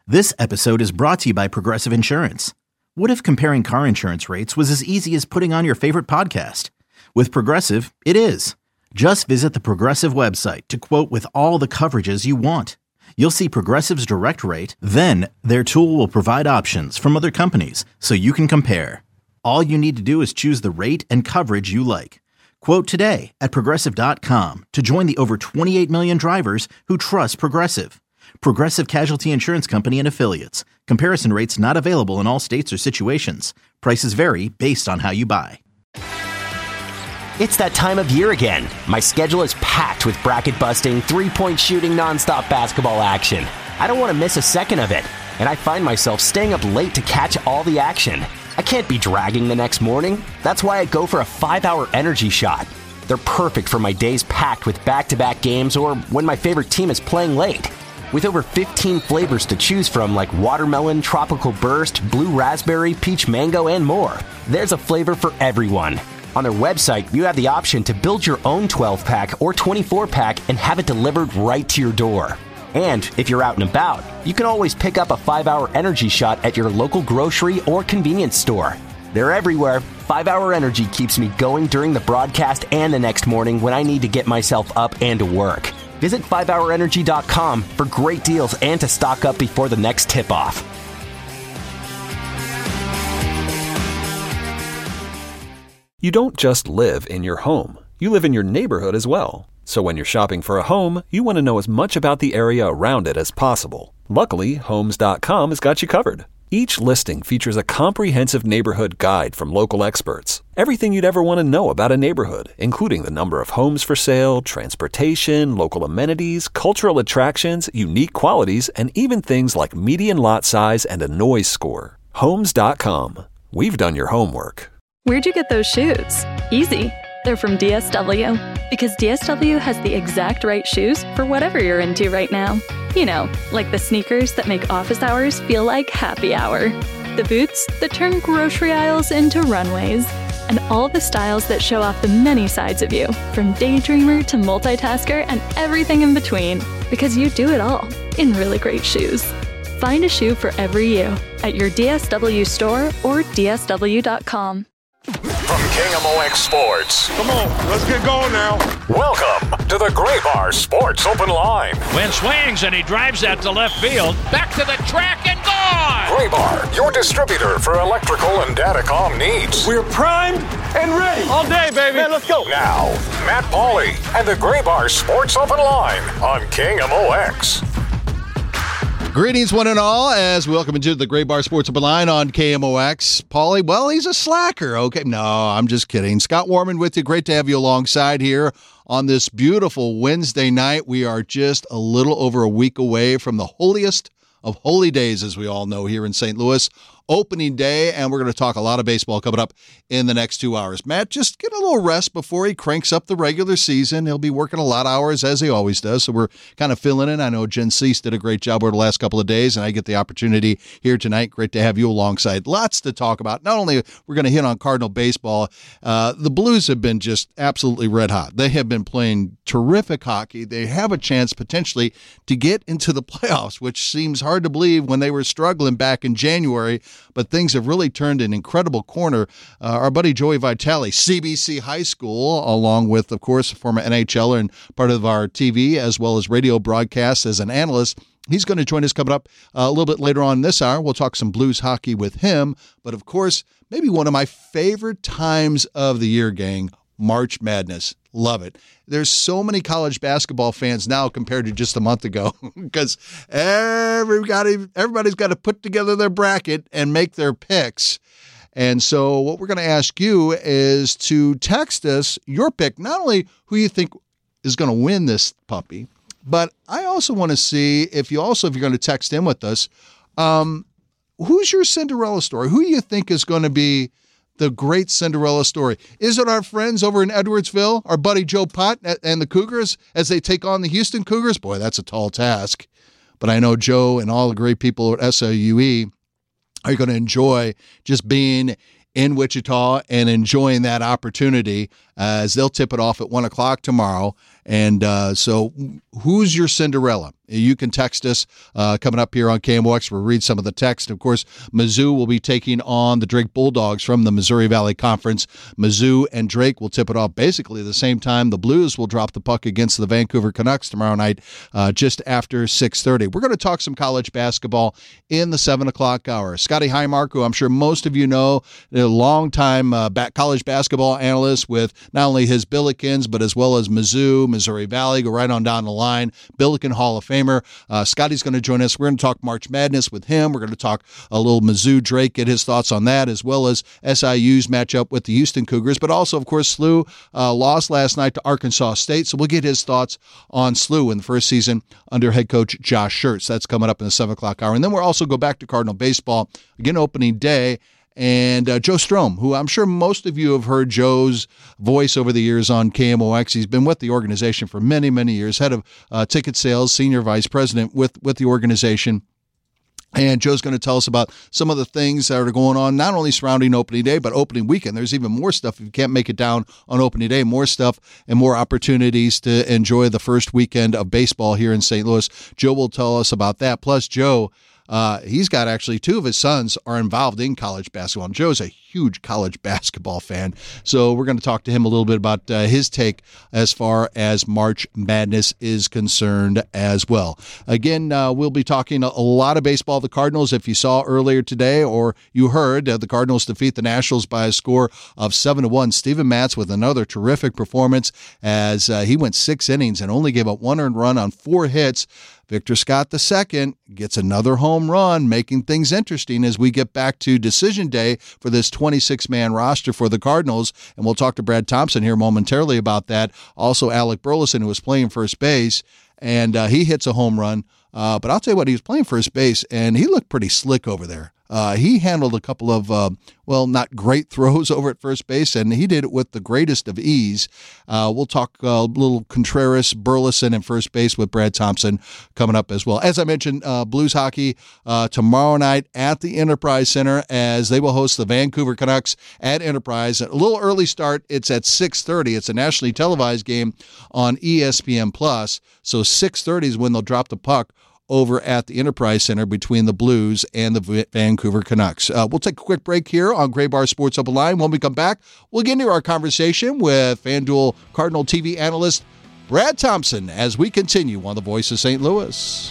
This episode is brought to you by Progressive Insurance. What if comparing car insurance rates was as easy as putting on your favorite podcast? With Progressive, it is. Just visit the Progressive website to quote with all the coverages you want. You'll see Progressive's direct rate, then their tool will provide options from other companies so you can compare. All you need to do is choose the rate and coverage you like. Quote today at Progressive.com to join the over 28 million drivers who trust Progressive. Progressive Casualty Insurance Company and Affiliates. Comparison rates not available in all states or situations. Prices vary based on how you buy. It's that time of year again. My schedule is packed with bracket-busting, three-point shooting, nonstop basketball action. I don't want to miss a second of it, and I find myself staying up late to catch all the action. I can't be dragging the next morning. That's why I go for a 5-hour energy shot. They're perfect for my days packed with back-to-back games or when my favorite team is playing late. With over 15 flavors to choose from like watermelon, tropical burst, blue raspberry, peach mango, and more, there's a flavor for everyone. On their website, you have the option to build your own 12-pack or 24-pack and have it delivered right to your door. And if you're out and about, you can always pick up a 5-hour energy shot at your local grocery or convenience store. They're everywhere. 5-hour energy keeps me going during the broadcast and the next morning when I need to get myself up and to work. Visit 5hourenergy.com for great deals and to stock up before the next tip-off. You don't just live in your home. You live in your neighborhood as well. So when you're shopping for a home, you want to know as much about the area around it as possible. Luckily, Homes.com has got you covered. Each listing features a comprehensive neighborhood guide from local experts. Everything you'd ever want to know about a neighborhood, including the number of homes for sale, transportation, local amenities, cultural attractions, unique qualities, and even things like median lot size and a noise score. Homes.com. We've done your homework. Where'd you get those shoes? Easy. They're from DSW. Because DSW has the exact right shoes for whatever you're into right now. You know, like the sneakers that make office hours feel like happy hour. The boots that turn grocery aisles into runways. And all the styles that show off the many sides of you, from daydreamer to multitasker and everything in between. Because you do it all in really great shoes. Find a shoe for every you at your DSW store or DSW.com. From KMOX Sports. Come on, let's get going now. Welcome to the Graybar Sports Open Line. Wynn swings and he drives that to left field. Back to the track and gone! Graybar, your distributor for electrical and datacom needs. We're primed and ready. All day, baby. Man, let's go. Now, Matt Pauley and the Graybar Sports Open Line on KMOX. Greetings, one and all, as we welcome into the Graybar Sports Open Line on KMOX. Paulie, well, he's a slacker. Okay, no, I'm just kidding. Scott Warman with you. Great to have you alongside here on this beautiful Wednesday night. We are just a little over a week away from the holiest of holy days, as we all know, here in St. Louis. Opening day, and we're going to talk a lot of baseball coming up in the next 2 hours. Matt, just get a little rest before he cranks up the regular season. He'll be working a lot of hours, as he always does, so we're kind of filling in. I know Jen Cease did a great job over the last couple of days, and I get the opportunity here tonight. Great to have you alongside. Lots to talk about. Not only we're going to hit on Cardinal baseball, the Blues have been just absolutely red hot. They have been playing terrific hockey. They have a chance potentially to get into the playoffs, which seems hard to believe when they were struggling back in January. But things have really turned an incredible corner. Our buddy Joey Vitale, CBC High School, along with, of course, a former NHLer and part of our TV as well as radio broadcasts as an analyst, he's going to join us coming up a little bit later on this hour. We'll talk some Blues hockey with him. But, of course, maybe one of my favorite times of the year, gang, March Madness. Love it. There's so many college basketball fans now compared to just a month ago because everybody's got to put together their bracket and make their picks. And so what we're going to ask you is to text us your pick, not only who you think is going to win this puppy, but I also want to see if you're going to text in with us, who's your Cinderella story? Who do you think is going to be the great Cinderella story? Is it our friends over in Edwardsville, our buddy Joe Pott and the Cougars as they take on the Houston Cougars? Boy, that's a tall task. But I know Joe and all the great people at SLUE are going to enjoy just being in Wichita and enjoying that opportunity as they'll tip it off at 1 o'clock tomorrow. And so who's your Cinderella? You can text us coming up here on KMOX. We'll read some of the text. Of course, Mizzou will be taking on the Drake Bulldogs from the Missouri Valley Conference. Mizzou and Drake will tip it off basically at the same time. The Blues will drop the puck against the Vancouver Canucks tomorrow night just after 6:30. We're going to talk some college basketball in the 7 o'clock hour. Scotty Highmark, who I'm sure most of you know, a longtime college basketball analyst with not only his Billikens, but as well as Mizzou, Missouri Valley, go right on down the line. Billiken Hall of Famer. Scotty's going to join us. We're going to talk March Madness with him. We're going to talk a little Mizzou Drake, get his thoughts on that, as well as SIU's matchup with the Houston Cougars. But also, of course, SLU lost last night to Arkansas State, so we'll get his thoughts on SLU in the first season under head coach Josh Schertz. That's coming up in the 7 o'clock hour. And then we'll also go back to Cardinal baseball, again, opening day. And Joe Strom, who I'm sure most of you have heard Joe's voice over the years on KMOX. He's been with the organization for many, many years, head of ticket sales, senior vice president with the organization. And Joe's going to tell us about some of the things that are going on, not only surrounding opening day, but opening weekend. There's even more stuff. If you can't make it down on opening day, more stuff and more opportunities to enjoy the first weekend of baseball here in St. Louis. Joe will tell us about that. Plus, Joe, he's got actually 2 of his sons are involved in college basketball. And Joe's a huge college basketball fan. So we're going to talk to him a little bit about his take as far as March Madness is concerned as well. Again, we'll be talking a lot of baseball. The Cardinals, if you saw earlier today or you heard, the Cardinals defeat the Nationals by a score of 7-1. Steven Matz with another terrific performance as he went 6 innings and only gave up 1 earned run on 4 hits. Victor Scott II gets another home run, making things interesting as we get back to decision day for this 26-man roster for the Cardinals. And we'll talk to Brad Thompson here momentarily about that. Also, Alec Burleson, who was playing first base, and he hits a home run. But I'll tell you what, he was playing first base, and he looked pretty slick over there. He handled a couple of, not great throws over at first base, and he did it with the greatest of ease. We'll talk a little Contreras, Burleson, and first base with Brad Thompson coming up as well. As I mentioned, Blues hockey tomorrow night at the Enterprise Center as they will host the Vancouver Canucks at Enterprise. A little early start. It's at 6:30. It's a nationally televised game on ESPN+. So 6:30 is when they'll drop the puck over at the Enterprise Center between the Blues and the Vancouver Canucks. We'll take a quick break here on Gray Bar Sports Open Line. When we come back, we'll get into our conversation with FanDuel Cardinal TV analyst Brad Thompson as we continue on the Voice of St. Louis.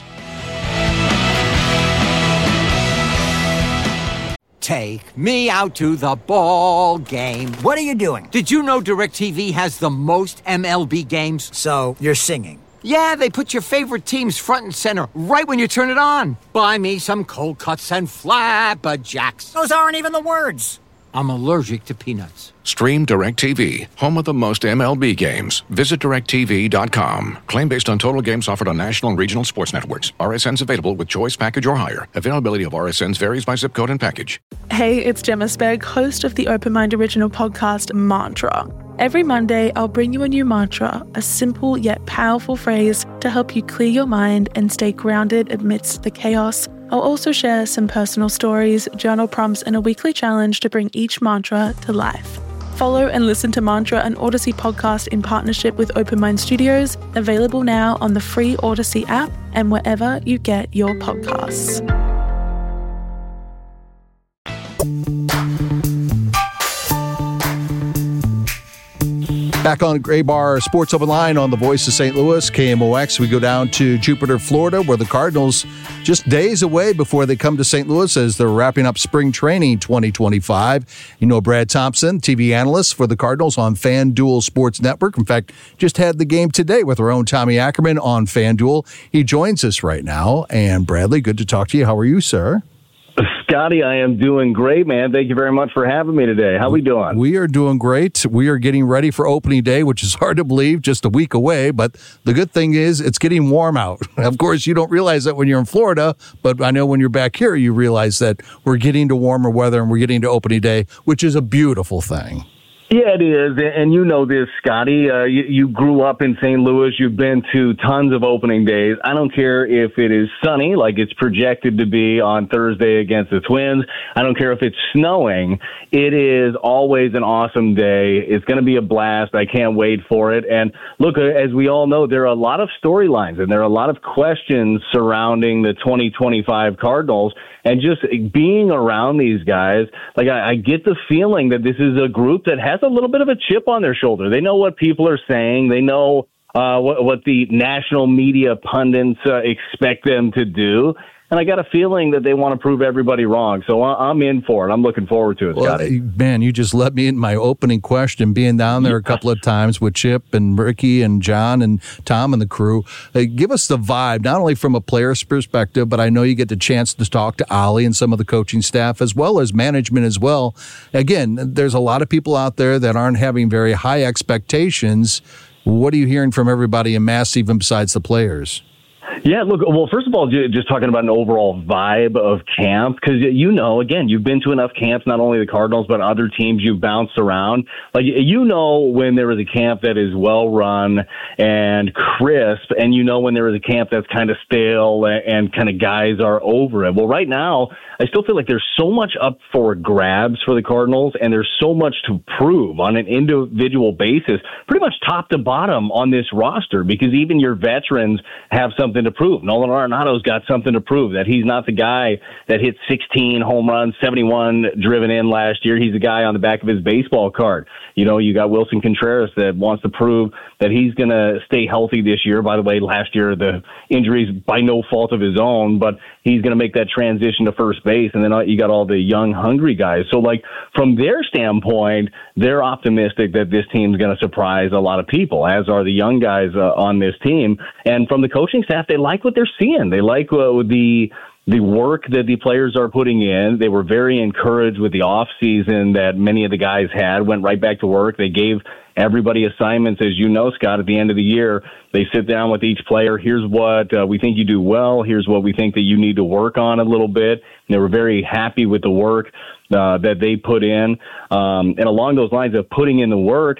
Take me out to the ball game. What are you doing? Did you know DirecTV has the most MLB games? So you're singing. Yeah, they put your favorite teams front and center right when you turn it on. Buy me some cold cuts and flapjacks. Those aren't even the words. I'm allergic to peanuts. Stream DirecTV, home of the most MLB games. Visit DirecTV.com. Claim based on total games offered on national and regional sports networks. RSNs available with choice package or higher. Availability of RSNs varies by zip code and package. Hey, it's Gemma Spegg, host of the Open Mind original podcast, Mantra. Every Monday, I'll bring you a new mantra, a simple yet powerful phrase to help you clear your mind and stay grounded amidst the chaos. I'll also share some personal stories, journal prompts, and a weekly challenge to bring each mantra to life. Follow and listen to Mantra, an Odyssey podcast in partnership with Open Mind Studios, available now on the free Odyssey app and wherever you get your podcasts. Back on Gray Bar Sports Open Line on the Voice of St. Louis, KMOX. We go down to Jupiter, Florida, where the Cardinals just days away before they come to St. Louis as they're wrapping up spring training 2025. You know Brad Thompson, TV analyst for the Cardinals on FanDuel Sports Network. In fact, just had the game today with our own Tommy Ackerman on FanDuel. He joins us right now. And Bradley, good to talk to you. How are you, sir? Scotty, I am doing great, man. Thank you very much for having me today. How we doing? We are doing great. We are getting ready for opening day, which is hard to believe, just a week away. But the good thing is it's getting warm out. Of course, you don't realize that when you're in Florida, but I know when you're back here, you realize that we're getting to warmer weather and we're getting to opening day, which is a beautiful thing. Yeah, it is. And you know this, Scotty. You grew up in St. Louis. You've been to tons of opening days. I don't care if it is sunny, like it's projected to be on Thursday against the Twins. I don't care if it's snowing. It is always an awesome day. It's going to be a blast. I can't wait for it. And look, as we all know, there are a lot of storylines and there are a lot of questions surrounding the 2025 Cardinals. And just being around these guys, like I get the feeling that this is a group that has a little bit of a chip on their shoulder. They know what people are saying. They know what the national media pundits expect them to do. And I got a feeling that they want to prove everybody wrong. So I'm in for it. I'm looking forward to it, Scotty. Well, man, you just let me in my opening question, being down there a couple of times with Chip and Ricky and John and Tom and the crew. Give us the vibe, not only from a player's perspective, but I know you get the chance to talk to Ollie and some of the coaching staff as well as management as well. Again, there's a lot of people out there that aren't having very high expectations. What are you hearing from everybody in Mass, even besides the players? Yeah, look, well, first of all, just talking about an overall vibe of camp, because, you know, again, you've been to enough camps, not only the Cardinals, but other teams you've bounced around. Like, you know when there is a camp that is well-run and crisp, and you know when there is a camp that's kind of stale and kind of guys are over it. Well, right now, I still feel like there's so much up for grabs for the Cardinals, and there's so much to prove on an individual basis, pretty much top to bottom on this roster, because even your veterans have something to prove. Nolan Arenado's got something to prove, that he's not the guy that hit 16 home runs, 71 driven in last year. He's the guy on the back of his baseball card. You know, you got Wilson Contreras that wants to prove that he's going to stay healthy this year. By the way, last year, the injuries by no fault of his own, but he's going to make that transition to first base. And then you got all the young, hungry guys. So, like, from their standpoint, they're optimistic that this team's going to surprise a lot of people, as are the young guys on this team. And from the coaching staff, they like what they're seeing. They like the work that the players are putting in. They were very encouraged with the off season that many of the guys had, went right back to work. They gave everybody assignments, as you know, Scott, at the end of the year. They sit down with each player. Here's what we think you do well. Here's what we think that you need to work on a little bit. And they were very happy with the work that they put in. And along those lines of putting in the work,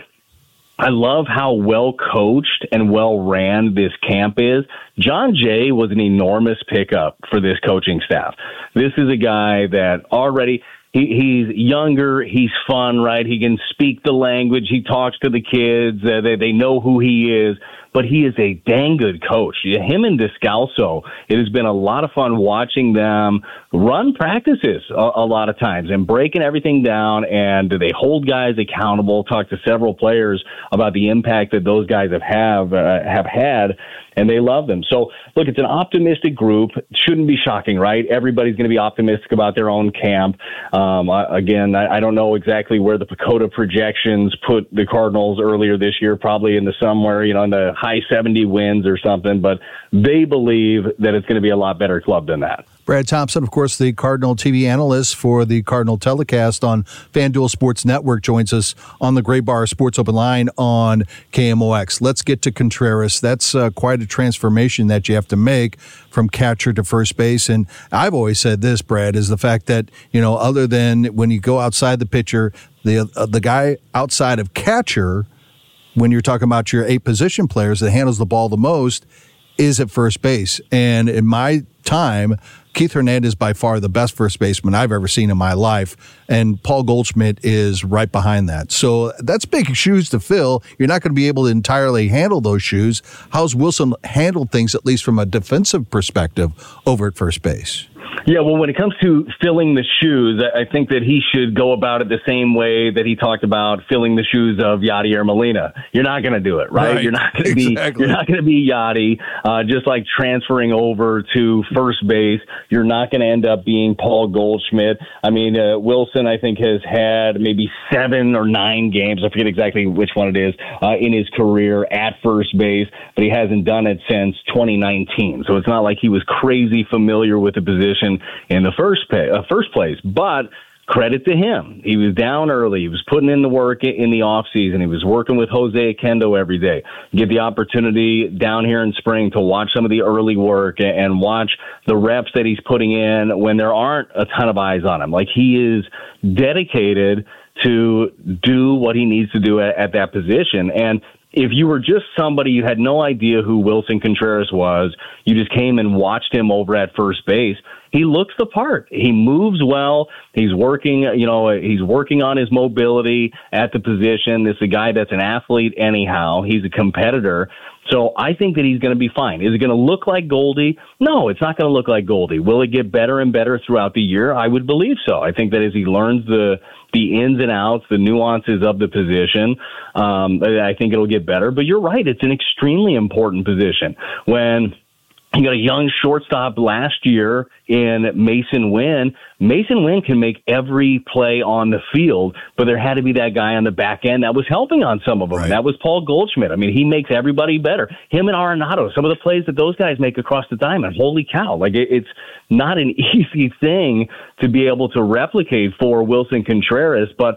I love how well coached and well ran this camp is. John Jay was an enormous pickup for this coaching staff. This is a guy that already he's younger, he's fun, right? He can speak the language, he talks to the kids, they know who he is. But he is a dang good coach. Him and Descalso, it has been a lot of fun watching them run practices a lot of times and breaking everything down, and they hold guys accountable, talk to several players about the impact that those guys have had, and they love them. So, look, it's an optimistic group. It shouldn't be shocking, right? Everybody's going to be optimistic about their own camp. Again, I don't know exactly where the PECOTA projections put the Cardinals earlier this year, probably in the somewhere, in the high 70 wins or something, but they believe that it's going to be a lot better club than that. Brad Thompson, of course, the Cardinal TV analyst for the Cardinal telecast on FanDuel Sports Network, joins us on the Gray Bar Sports Open Line on KMOX. Let's get to Contreras. That's quite a transformation that you have to make from catcher to first base. And I've always said this, Brad, is the fact that, other than when you go outside the pitcher, the guy outside of catcher, when you're talking about your 8 position players that handles the ball the most, is at first base. And in my time, Keith Hernandez is by far the best first baseman I've ever seen in my life, and Paul Goldschmidt is right behind that. So that's big shoes to fill. You're not going to be able to entirely handle those shoes. How's Wilson handled things, at least from a defensive perspective, over at first base? Yeah, well, when it comes to filling the shoes, I think that he should go about it the same way that he talked about filling the shoes of Yadier Molina. You're not going to do it, right? You're not going to be Yadi. Just like transferring over to first base, you're not going to end up being Paul Goldschmidt. I mean, Wilson, I think, has had maybe 7 or 9 games, I forget exactly which one it is, in his career at first base, but he hasn't done it since 2019. So it's not like he was crazy familiar with the position in the first place. But credit to him. He was down early. He was putting in the work in the offseason. He was working with Jose Akendo every day. Get the opportunity down here in spring to watch some of the early work and watch the reps that he's putting in when there aren't a ton of eyes on him. Like, he is dedicated to do what he needs to do at that position. And if you were just somebody, you had no idea who Wilson Contreras was, you just came and watched him over at first base, he looks the part. He moves well. He's working, he's working on his mobility at the position. This is a guy that's an athlete anyhow. He's a competitor. So I think that he's going to be fine. Is it going to look like Goldie? No, it's not going to look like Goldie. Will it get better and better throughout the year? I would believe so. I think that as he learns the ins and outs, the nuances of the position, I think it'll get better. But you're right. It's an extremely important position. When you got a young shortstop last year in Mason Wynn. Mason Wynn can make every play on the field, but there had to be that guy on the back end that was helping on some of them. Right. That was Paul Goldschmidt. I mean, he makes everybody better. Him and Arenado, some of the plays that those guys make across the diamond, holy cow. Like, it's not an easy thing to be able to replicate for Wilson Contreras, but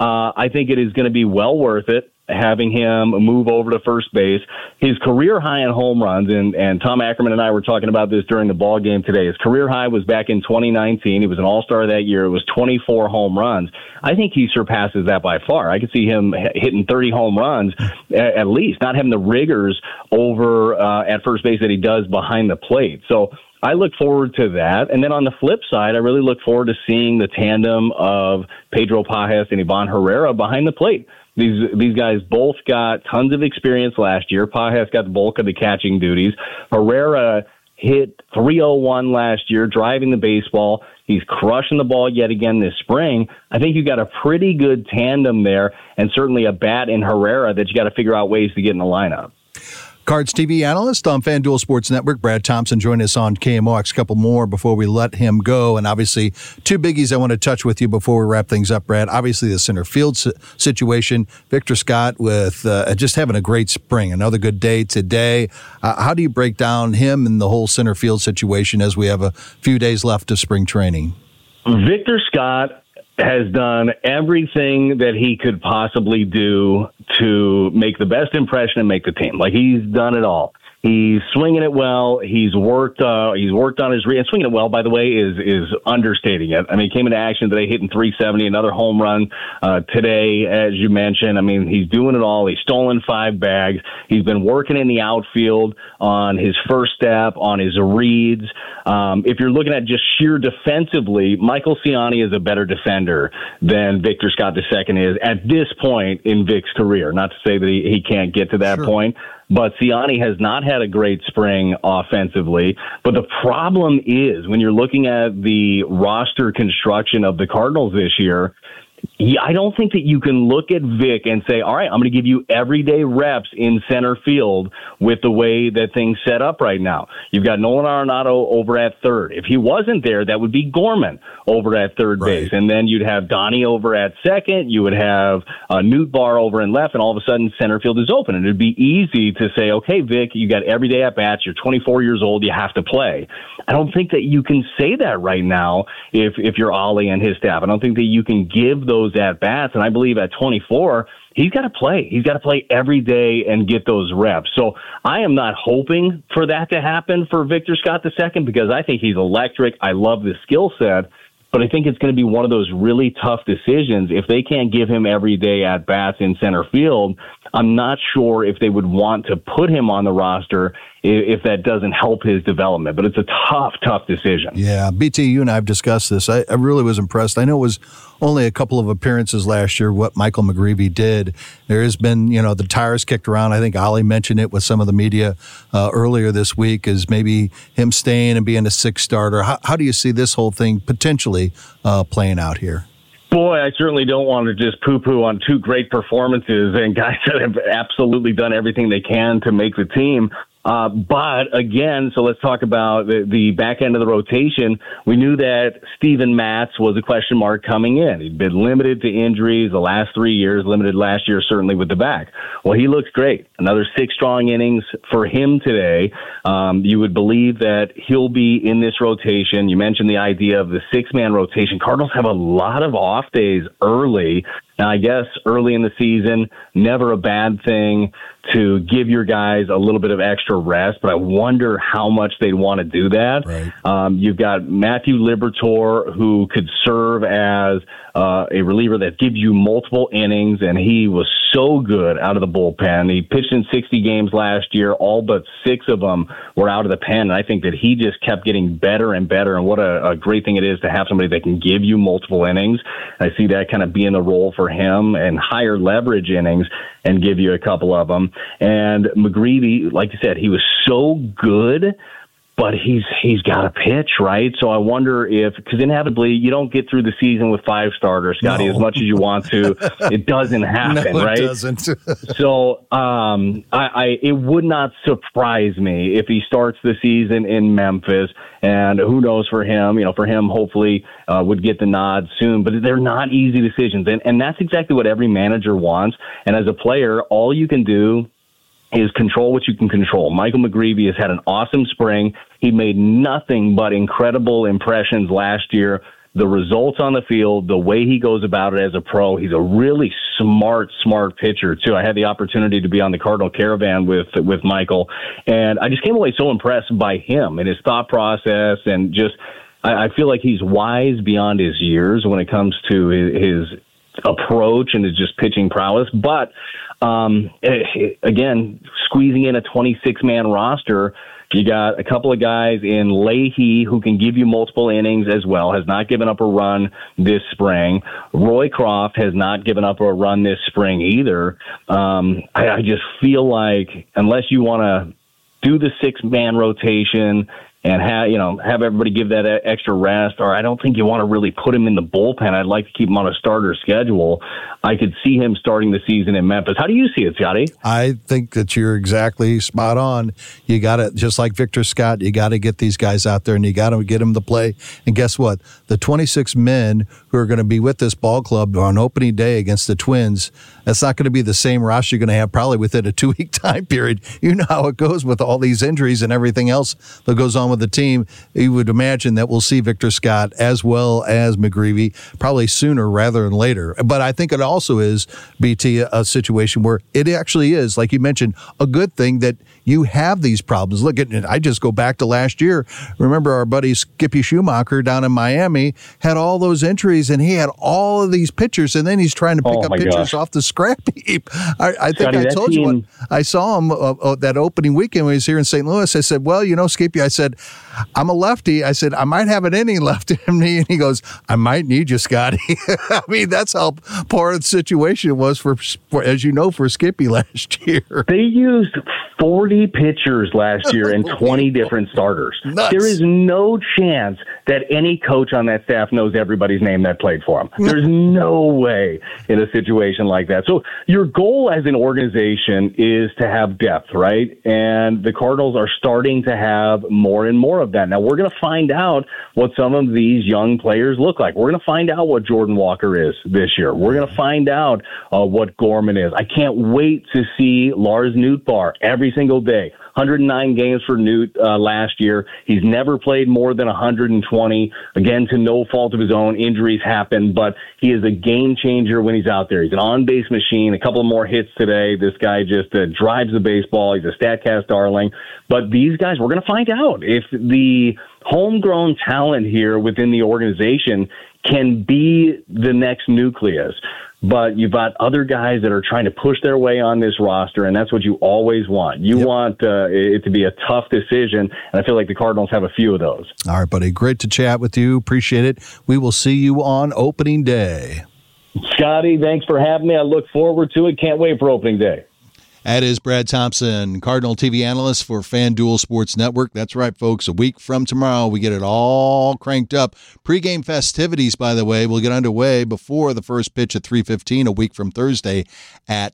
I think it is going to be well worth it having him move over to first base. His career high in home runs, and Tom Ackerman and I were talking about this during the ball game today. His career high was back in 2019. He was an all-star that year. It was 24 home runs. I think he surpasses that by far. I could see him hitting 30 home runs at least, not having the rigors over at first base that he does behind the plate. So I look forward to that. And then on the flip side, I really look forward to seeing the tandem of Pedro Pages and Ivan Herrera behind the plate. These guys both got tons of experience last year. Pages got the bulk of the catching duties. Herrera hit .301 last year, driving the baseball. He's crushing the ball yet again this spring. I think you got a pretty good tandem there, and certainly a bat in Herrera that you got to figure out ways to get in the lineup. Cards TV analyst on FanDuel Sports Network, Brad Thompson, joined us on KMOX. A couple more before we let him go. And obviously, two biggies I want to touch with you before we wrap things up, Brad. Obviously, the center field situation. Victor Scott with just having a great spring. Another good day today. How do you break down him and the whole center field situation as we have a few days left of spring training? Victor Scott has done everything that he could possibly do to make the best impression and make the team. Like, he's done it all. He's swinging it well. He's worked on his and swinging it well, by the way, is understating it. I mean, he came into action today hitting .370, another home run today, as you mentioned. I mean, he's doing it all. He's stolen 5 bags. He's been working in the outfield on his first step, on his reads. If you're looking at just sheer defensively, Michael Ciani is a better defender than Victor Scott II is at this point in Vic's career. Not to say that he can't get to that point. But Ciani has not had a great spring offensively. But the problem is, when you're looking at the roster construction of the Cardinals this year, I don't think that you can look at Vic and say, all right, I'm going to give you everyday reps in center field with the way that things set up right now. You've got Nolan Arenado over at third. If he wasn't there, that would be Gorman over at third base. And then you'd have Donnie over at second. You would have Newt Barr over in left, and all of a sudden center field is open. And it'd be easy to say, okay, Vic, you got everyday at-bats. You're 24 years old. You have to play. I don't think that you can say that right now if you're Ollie and his staff. I don't think that you can give those at-bats, and I believe at 24, he's got to play. He's got to play every day and get those reps. So I am not hoping for that to happen for Victor Scott II because I think he's electric. I love the skill set, but I think it's going to be one of those really tough decisions. If they can't give him every day at-bats in center field, I'm not sure if they would want to put him on the roster if that doesn't help his development. But it's a tough decision. Yeah, BT, you and I have discussed this. I really was impressed. I know it was only a couple of appearances last year, what Michael McGreevy did. There has been, the tires kicked around. I think Ollie mentioned it with some of the media earlier this week, is maybe him staying and being a 6th starter. How do you see this whole thing potentially playing out here? Boy, I certainly don't want to just poo-poo on 2 great performances and guys that have absolutely done everything they can to make the team. But again, so let's talk about the back end of the rotation. We knew that Steven Matz was a question mark coming in. He'd been limited to injuries the last 3 years, limited last year certainly with the back. Well, he looks great. Another 6 strong innings for him today. You would believe that he'll be in this rotation. You mentioned the idea of the 6-man rotation. Cardinals have a lot of off days early. Now, I guess early in the season, never a bad thing to give your guys a little bit of extra rest, but I wonder how much they'd want to do that. Right. You've got Matthew Liberatore, who could serve as a reliever that gives you multiple innings, and he was so good out of the bullpen. He pitched in 60 games last year. All but 6 of them were out of the pen, and I think that he just kept getting better and better, and what a great thing it is to have somebody that can give you multiple innings. I see that kind of being the role for him, and higher leverage innings and give you a couple of them. And McGreevy, like you said, he was so good, but he's got to pitch, right? So I wonder because inevitably you don't get through the season with 5 starters, Scotty, as much as you want to. It doesn't happen, no, right? It doesn't. So it would not surprise me if he starts the season in Memphis, and who knows for him, hopefully would get the nod soon. But they're not easy decisions, and that's exactly what every manager wants. And as a player, all you can do is control what you can control. Michael McGreevy has had an awesome spring. He made nothing but incredible impressions last year. The results on the field, the way he goes about it as a pro, he's a really smart pitcher, too. I had the opportunity to be on the Cardinal Caravan with Michael, and I just came away so impressed by him and his thought process, and just I feel like he's wise beyond his years when it comes to his approach and his just pitching prowess. But again, squeezing in a 26-man roster, you got a couple of guys in Leahy who can give you multiple innings as well, has not given up a run this spring. Roycroft has not given up a run this spring either. I just feel like unless you want to do the 6-man rotation and have everybody give that extra rest, or I don't think you want to really put him in the bullpen. I'd like to keep him on a starter schedule. I could see him starting the season in Memphis. How do you see it, Scotty? I think that you're exactly spot on. You got to, just like Victor Scott, you got to get these guys out there and you got to get them to play. And guess what? The 26 men who are going to be with this ball club on opening day against the Twins, that's not going to be the same roster you're going to have probably within a 2-week time period. You know how it goes with all these injuries and everything else that goes on with the team. You would imagine that we'll see Victor Scott as well as McGreevy probably sooner rather than later. But I think it also is, BT, a situation where it actually is, like you mentioned, a good thing that you have these problems. Look at it. I just go back to last year. Remember our buddy Skippy Schumacher down in Miami had all those injuries, and he had all of these pitchers, and then he's trying to pick up pitchers off the scrap heap. I think Scotty, I told you what I saw him that opening weekend when he was here in St. Louis. I said, well, Skippy, I said, I'm a lefty. I said, I might have an inning left in me. And he goes, I might need you, Scotty. I mean, that's how poor the situation was for, as you know, for Skippy last year. They used 40 pitchers last year and 20 different starters. Nuts. There is no chance that any coach on that staff knows everybody's name that played for him. There's no way in a situation like that. So your goal as an organization is to have depth, right? And the Cardinals are starting to have more and more of that. Now, we're going to find out what some of these young players look like. We're going to find out what Jordan Walker is this year. We're going to find out what Gorman is. I can't wait to see Lars Nootbaar every single day. 109 games for Newt last year. He's never played more than 120. Again, to no fault of his own, injuries happen, but he is a game changer when he's out there. He's an on-base machine. A couple more hits today. This guy just drives the baseball. He's a StatCast darling. But these guys, we're going to find out if the homegrown talent here within the organization can be the next nucleus. But you've got other guys that are trying to push their way on this roster, and that's what you always want. You want it to be a tough decision, and I feel like the Cardinals have a few of those. All right, buddy. Great to chat with you. Appreciate it. We will see you on opening day. Scotty, thanks for having me. I look forward to it. Can't wait for opening day. That is Brad Thompson, Cardinal TV analyst for FanDuel Sports Network. That's right, folks. A week from tomorrow, we get it all cranked up. Pre-game festivities, by the way, will get underway before the first pitch at 3:15, a week from Thursday at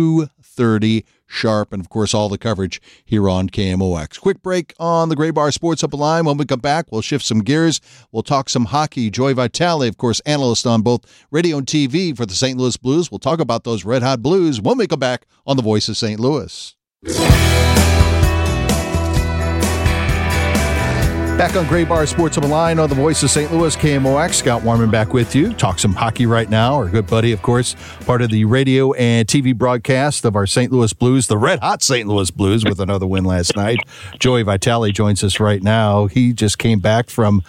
2:30 sharp. And, of course, all the coverage here on KMOX. Quick break on the Gray Bar Sports Up Line. When we come back, we'll shift some gears. We'll talk some hockey. Joey Vitale, of course, analyst on both radio and TV for the St. Louis Blues. We'll talk about those Red Hot Blues when we come back on the Voice of St. Louis. Back on Gray Bar Sports on the Line on the Voice of St. Louis, KMOX. Scott Warman back with you. Talk some hockey right now. Our good buddy, of course, part of the radio and TV broadcast of our St. Louis Blues, the red-hot St. Louis Blues, with another win last night. Joey Vitale joins us right now. He just came back from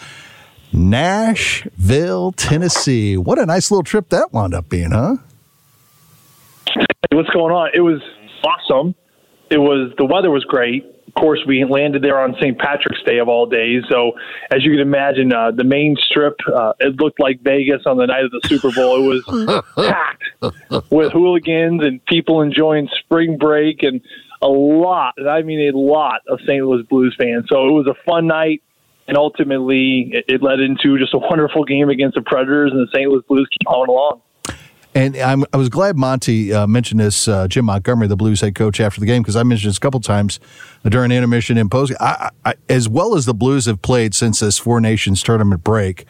Nashville, Tennessee. What a nice little trip that wound up being, huh? What's going on? It was awesome. The weather was great. Of course, we landed there on St. Patrick's Day of all days. So, as you can imagine, the main strip, it looked like Vegas on the night of the Super Bowl. It was packed with hooligans and people enjoying spring break and a lot of St. Louis Blues fans. So it was a fun night, and ultimately it led into just a wonderful game against the Predators, and the St. Louis Blues keep hauling along. And I was glad Monty mentioned this, Jim Montgomery, the Blues head coach, after the game, because I mentioned this a couple times during intermission and post. As well as the Blues have played since this Four Nations tournament break,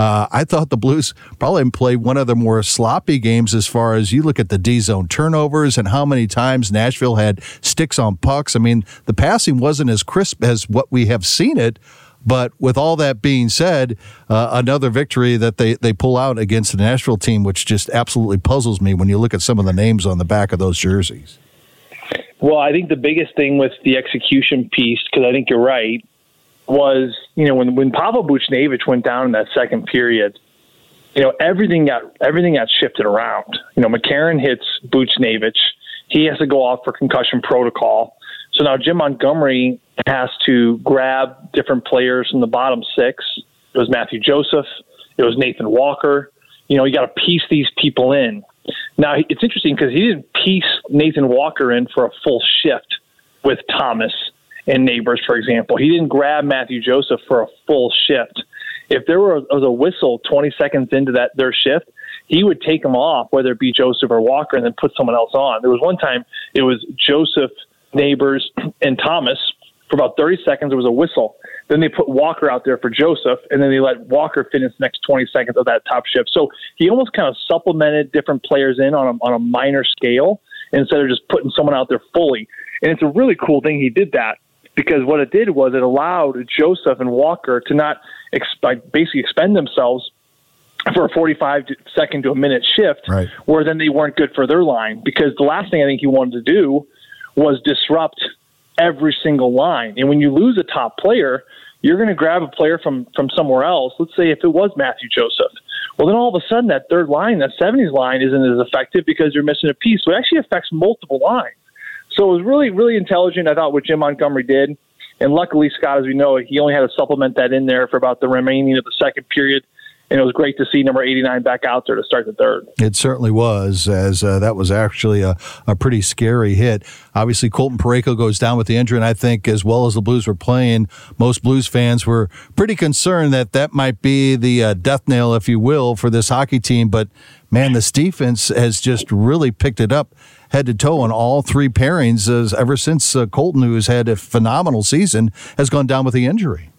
I thought the Blues probably played one of the more sloppy games as far as you look at the D-zone turnovers and how many times Nashville had sticks on pucks. I mean, the passing wasn't as crisp as what we have seen it. But with all that being said, another victory that they pull out against the Nashville team, which just absolutely puzzles me when you look at some of the names on the back of those jerseys. Well, I think the biggest thing with the execution piece, because I think you're right, was, when Pavel Buchnevich went down in that second period, everything got shifted around. McCarron hits Buchnevich. He has to go off for concussion protocol. So now Jim Montgomery has to grab different players from the bottom six. It was Matthew Joseph. It was Nathan Walker. You got to piece these people in. Now, it's interesting because he didn't piece Nathan Walker in for a full shift with Thomas and Neighbors, for example. He didn't grab Matthew Joseph for a full shift. If there was a whistle 20 seconds into their shift, he would take them off, whether it be Joseph or Walker, and then put someone else on. There was one time it was Joseph, Neighbors, and Thomas. For about 30 seconds, there was a whistle. Then they put Walker out there for Joseph, and then they let Walker finish the next 20 seconds of that top shift. So he almost kind of supplemented different players in on a minor scale instead of just putting someone out there fully. And it's a really cool thing he did that, because what it did was it allowed Joseph and Walker to not basically expend themselves for a 45-second to a minute shift, right, where then they weren't good for their line. Because the last thing I think he wanted to do was disrupt every single line. And when you lose a top player, you're going to grab a player from somewhere else. Let's say if it was Matthew Joseph. Well, then all of a sudden that third line, that 70s line, isn't as effective because you're missing a piece. So it actually affects multiple lines. So it was really, really intelligent, I thought, what Jim Montgomery did. And luckily, Scott, as we know, he only had to supplement that in there for about the remaining of the second period. And it was great to see number 89 back out there to start the third. It certainly was, as that was actually a pretty scary hit. Obviously, Colton Parayko goes down with the injury, and I think as well as the Blues were playing, most Blues fans were pretty concerned that might be the death nail, if you will, for this hockey team. But, man, this defense has just really picked it up head to toe on all three pairings ever since Colton, who has had a phenomenal season, has gone down with the injury.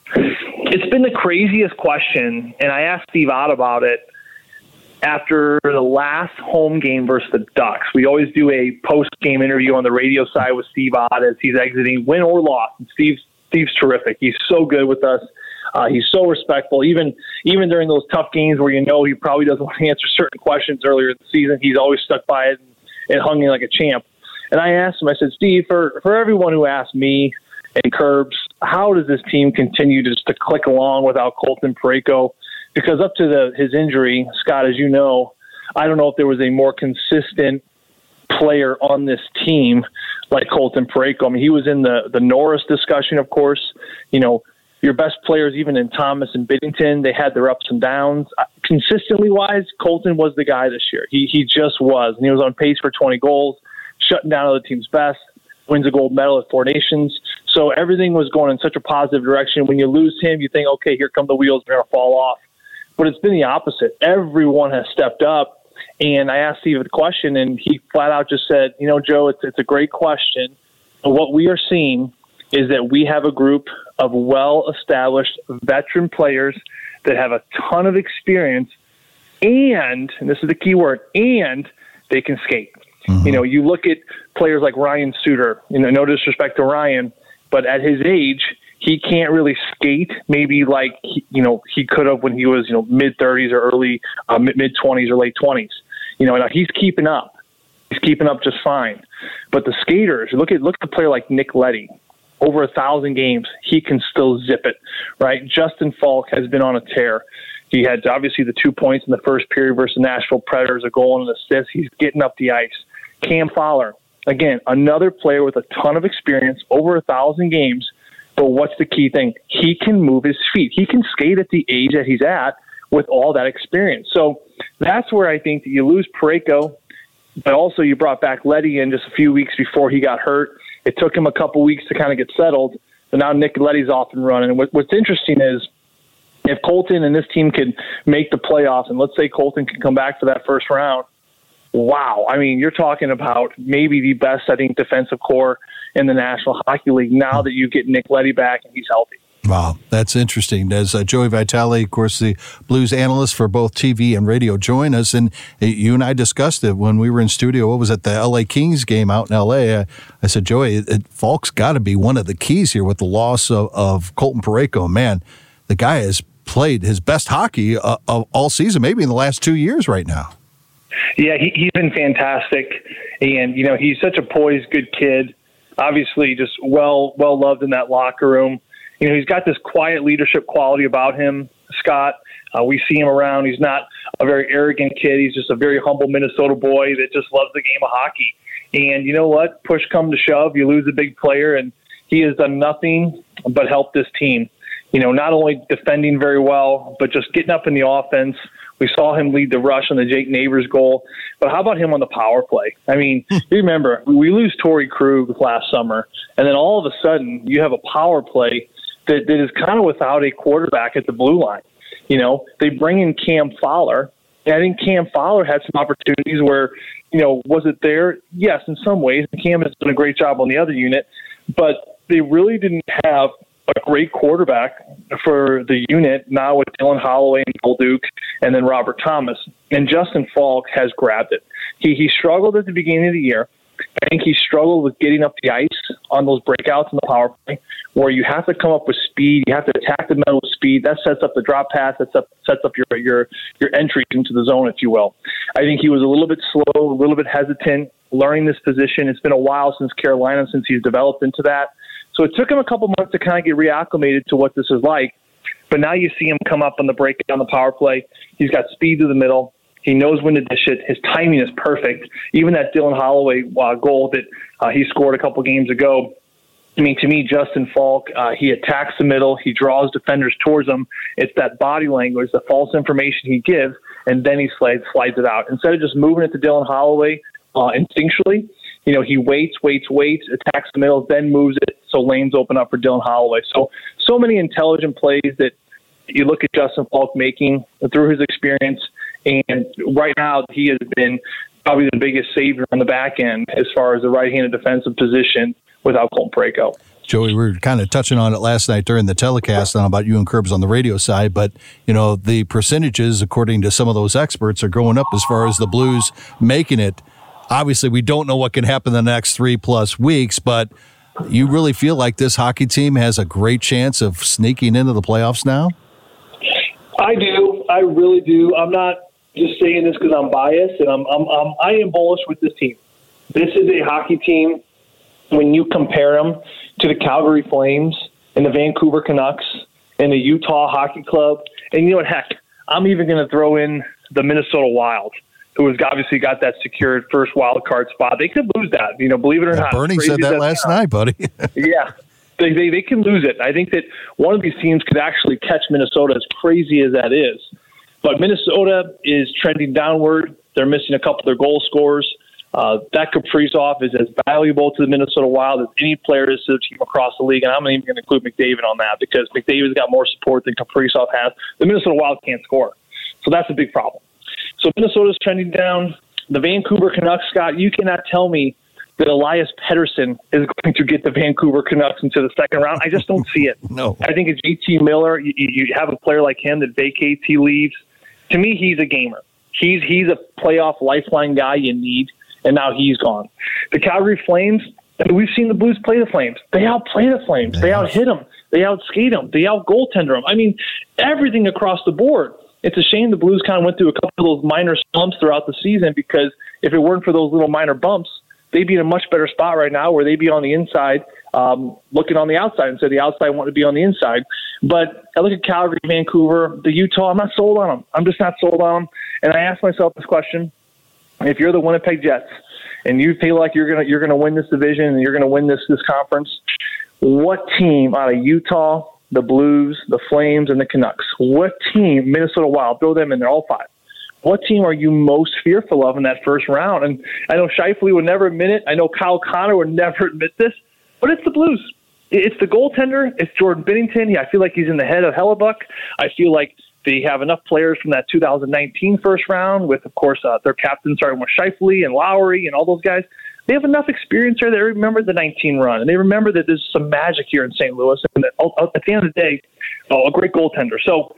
It's been the craziest question, and I asked Steve Ott about it after the last home game versus the Ducks. We always do a post-game interview on the radio side with Steve Ott as he's exiting, win or loss. And Steve's terrific. He's so good with us. He's so respectful. Even during those tough games where he probably doesn't want to answer certain questions earlier in the season, he's always stuck by it and hung in like a champ. And I asked him, I said, Steve, for everyone who asked me and Curbs, how does this team continue to click along without Colton Parayko? Because up to his injury, Scott, as you know, I don't know if there was a more consistent player on this team like Colton Parayko. I mean, he was in the Norris discussion, of course. Your best players, even in Thomas and Biddington, they had their ups and downs. Consistently wise, Colton was the guy this year. He just was. And he was on pace for 20 goals, shutting down other teams' best, wins a gold medal at Four Nations. So everything was going in such a positive direction. When you lose him, you think, okay, here come the wheels, they're going to fall off. But it's been the opposite. Everyone has stepped up. And I asked Steve the question, and he flat out just said, Joe, it's a great question. But what we are seeing is that we have a group of well-established veteran players that have a ton of experience, and this is the key word, and they can skate. Mm-hmm. You look at players like Ryan Suter, no disrespect to Ryan, but at his age, He can't really skate maybe like, he could have when he was, mid-30s or early mid-20s or late 20s. Now he's keeping up. He's keeping up just fine. But the skaters, look at a player like Nick Leddy. Over 1,000 games, he can still zip it, right? Justin Falk has been on a tear. He had obviously the 2 points in the first period versus Nashville Predators, a goal and an assist. He's getting up the ice. Cam Fowler, again, another player with a ton of experience, over 1,000 games. But what's the key thing? He can move his feet. He can skate at the age that he's at with all that experience. So that's where I think that you lose Parayko, but also you brought back Leddy in just a few weeks before he got hurt. It took him a couple weeks to kind of get settled, but now Nick Leddy's off and running. And what's interesting is if Colton and this team can make the playoffs, and let's say Colton can come back for that first round, wow. I mean, you're talking about maybe the best, I think, defensive core in the National Hockey League now that you get Nick Leddy back and he's healthy. Wow, that's interesting. As Joey Vitale, of course, the Blues analyst for both TV and radio, join us, and you and I discussed it when we were in studio. What was it, the LA Kings game out in LA? I said, Joey, Falk's got to be one of the keys here with the loss of Colton Parayko. Man, the guy has played his best hockey of all season, maybe in the last 2 years right now. Yeah, he's been fantastic, and he's such a poised, good kid. Obviously, just well loved in that locker room. He's got this quiet leadership quality about him, Scott. We see him around. He's not a very arrogant kid. He's just a very humble Minnesota boy that just loves the game of hockey. And you know what? Push come to shove, you lose a big player, and he has done nothing but help this team. Not only defending very well, but just getting up in the offense. We saw him lead the rush on the Jake Neighbors goal. But how about him on the power play? I mean, you remember, we lose Torrey Krug last summer, and then all of a sudden you have a power play that is kind of without a quarterback at the blue line. They bring in Cam Fowler, and I think Cam Fowler had some opportunities where, was it there? Yes, in some ways. Cam has done a great job on the other unit, but they really didn't have a great quarterback for the unit now with Dylan Holloway and Cole Duke and then Robert Thomas. And Justin Falk has grabbed it. He struggled at the beginning of the year. I think he struggled with getting up the ice on those breakouts in the power play where you have to come up with speed. You have to attack the middle with speed. That sets up the drop pass. That sets up your entry into the zone, if you will. I think he was a little bit slow, a little bit hesitant learning this position. It's been a while since Carolina, since he's developed into that. So it took him a couple months to kind of get reacclimated to what this is like. But now you see him come up on the break on the power play. He's got speed to the middle. He knows when to dish it. His timing is perfect. Even that Dylan Holloway goal that he scored a couple games ago. I mean, to me, Justin Falk, he attacks the middle. He draws defenders towards him. It's that body language, the false information he gives, and then he slides it out. Instead of just moving it to Dylan Holloway instinctually, he waits, attacks the middle, then moves it so lanes open up for Dylan Holloway. So many intelligent plays that you look at Justin Falk making through his experience. And right now, he has been probably the biggest savior on the back end as far as the right-handed defensive position without Colton Parayko. Joey, we were kind of touching on it last night during the telecast on about you and Curbs on the radio side, but, the percentages, according to some of those experts, are going up as far as the Blues making it. Obviously, we don't know what can happen in the next 3+ weeks, but you really feel like this hockey team has a great chance of sneaking into the playoffs now? I do. I really do. I'm not just saying this because I'm biased, and I am bullish with this team. This is a hockey team, when you compare them to the Calgary Flames and the Vancouver Canucks and the Utah Hockey Club, and you know what, heck, I'm even going to throw in the Minnesota Wild, who has obviously got that secured first wild card spot. They could lose that, believe it or not. Bernie said that last night, buddy. Yeah. They can lose it. I think that one of these teams could actually catch Minnesota, as crazy as that is. But Minnesota is trending downward. They're missing a couple of their goal scorers. That Kaprizov is as valuable to the Minnesota Wild as any player is to the team across the league. And I'm not even going to include McDavid on that because McDavid's got more support than Kaprizov has. The Minnesota Wild can't score. So that's a big problem. So Minnesota's trending down. The Vancouver Canucks, Scott, you cannot tell me that Elias Pettersson is going to get the Vancouver Canucks into the second round. I just don't see it. No. I think it's JT Miller. You have a player like him that vacates, he leaves. To me, he's a gamer. He's a playoff lifeline guy you need, and now he's gone. The Calgary Flames, And we've seen the Blues play the Flames. They outplay the Flames. They out-hit them. They out-skate them. They out-goaltender them. I mean, everything across the board. It's a shame the Blues kind of went through a couple of those minor slumps throughout the season, because if it weren't for those little minor bumps, they'd be in a much better spot right now where they'd be on the inside, looking on the outside, instead the outside wanted to be on the inside. But I look at Calgary, Vancouver, the Utah, I'm not sold on them. I'm just not sold on them. And I ask myself this question: if you're the Winnipeg Jets and you feel like you're gonna win this division and you're gonna win this conference, what team out of Utah, the Blues, the Flames, and the Canucks, what team, Minnesota Wild, throw them in there, all five, what team are you most fearful of in that first round? And I know Scheifele would never admit it. I know Kyle Connor would never admit this, but it's the Blues. It's the goaltender. It's Jordan Binnington. I feel like he's in the head of Hellebuck. I feel like they have enough players from that 2019 first round with, of course, their captain starting with Scheifele and Lowry and all those guys. They have enough experience there. They remember the 19 run, and they remember that there's some magic here in St. Louis. And that, at the end of the day, a great goaltender. So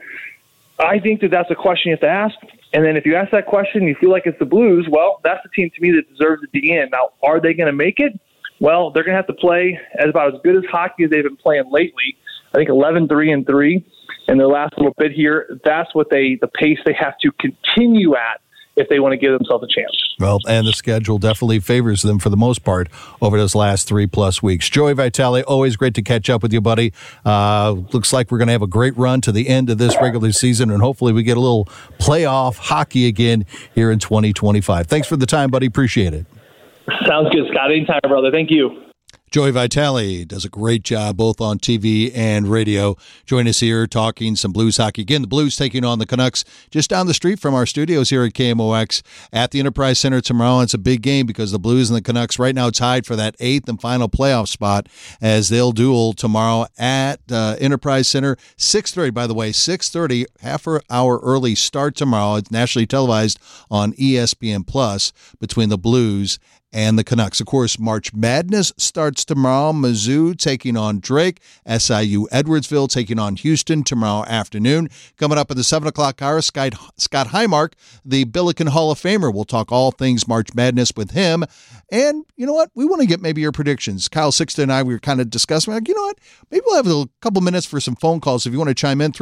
I think that's a question you have to ask. And then if you ask that question and you feel like it's the Blues, well, that's the team to me that deserves to be in. Now, are they going to make it? Well, they're going to have to play about as good as hockey as they've been playing lately. I think 11-3-3 in their last little bit here. That's what the pace they have to continue at if they want to give themselves a chance. Well, and the schedule definitely favors them for the most part over those last 3+ weeks. Joey Vitale, always great to catch up with you, buddy. Looks like we're going to have a great run to the end of this regular season, and hopefully we get a little playoff hockey again here in 2025. Thanks for the time, buddy. Appreciate it. Sounds good, Scott. Anytime, brother. Thank you. Joey Vitale does a great job both on TV and radio. Join us here talking some Blues hockey. Again, the Blues taking on the Canucks just down the street from our studios here at KMOX at the Enterprise Center tomorrow. It's a big game because the Blues and the Canucks right now tied for that 8th and final playoff spot as they'll duel tomorrow at Enterprise Center. 6:30, by the way, 6:30, half an hour early start tomorrow. It's nationally televised on ESPN Plus between the Blues and the Canucks. Of course, March Madness starts tomorrow. Mizzou taking on Drake. SIU Edwardsville taking on Houston tomorrow afternoon. Coming up at the 7 o'clock hour, Scott Highmark, the Billiken Hall of Famer. We'll talk all things March Madness with him. And you know what? We want to get maybe your predictions. Kyle Sixton and I, we were kind of discussing, like, you know what? Maybe we'll have a couple minutes for some phone calls. If you want to chime in,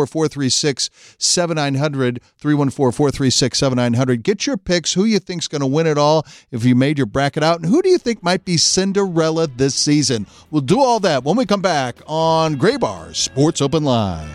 314-436-7900, 314-436-7900. Get your picks. Who you think's going to win it all if you made your bracket out, and who do you think might be Cinderella this season? We'll do all that when we come back on Gray Bar Sports Open Line.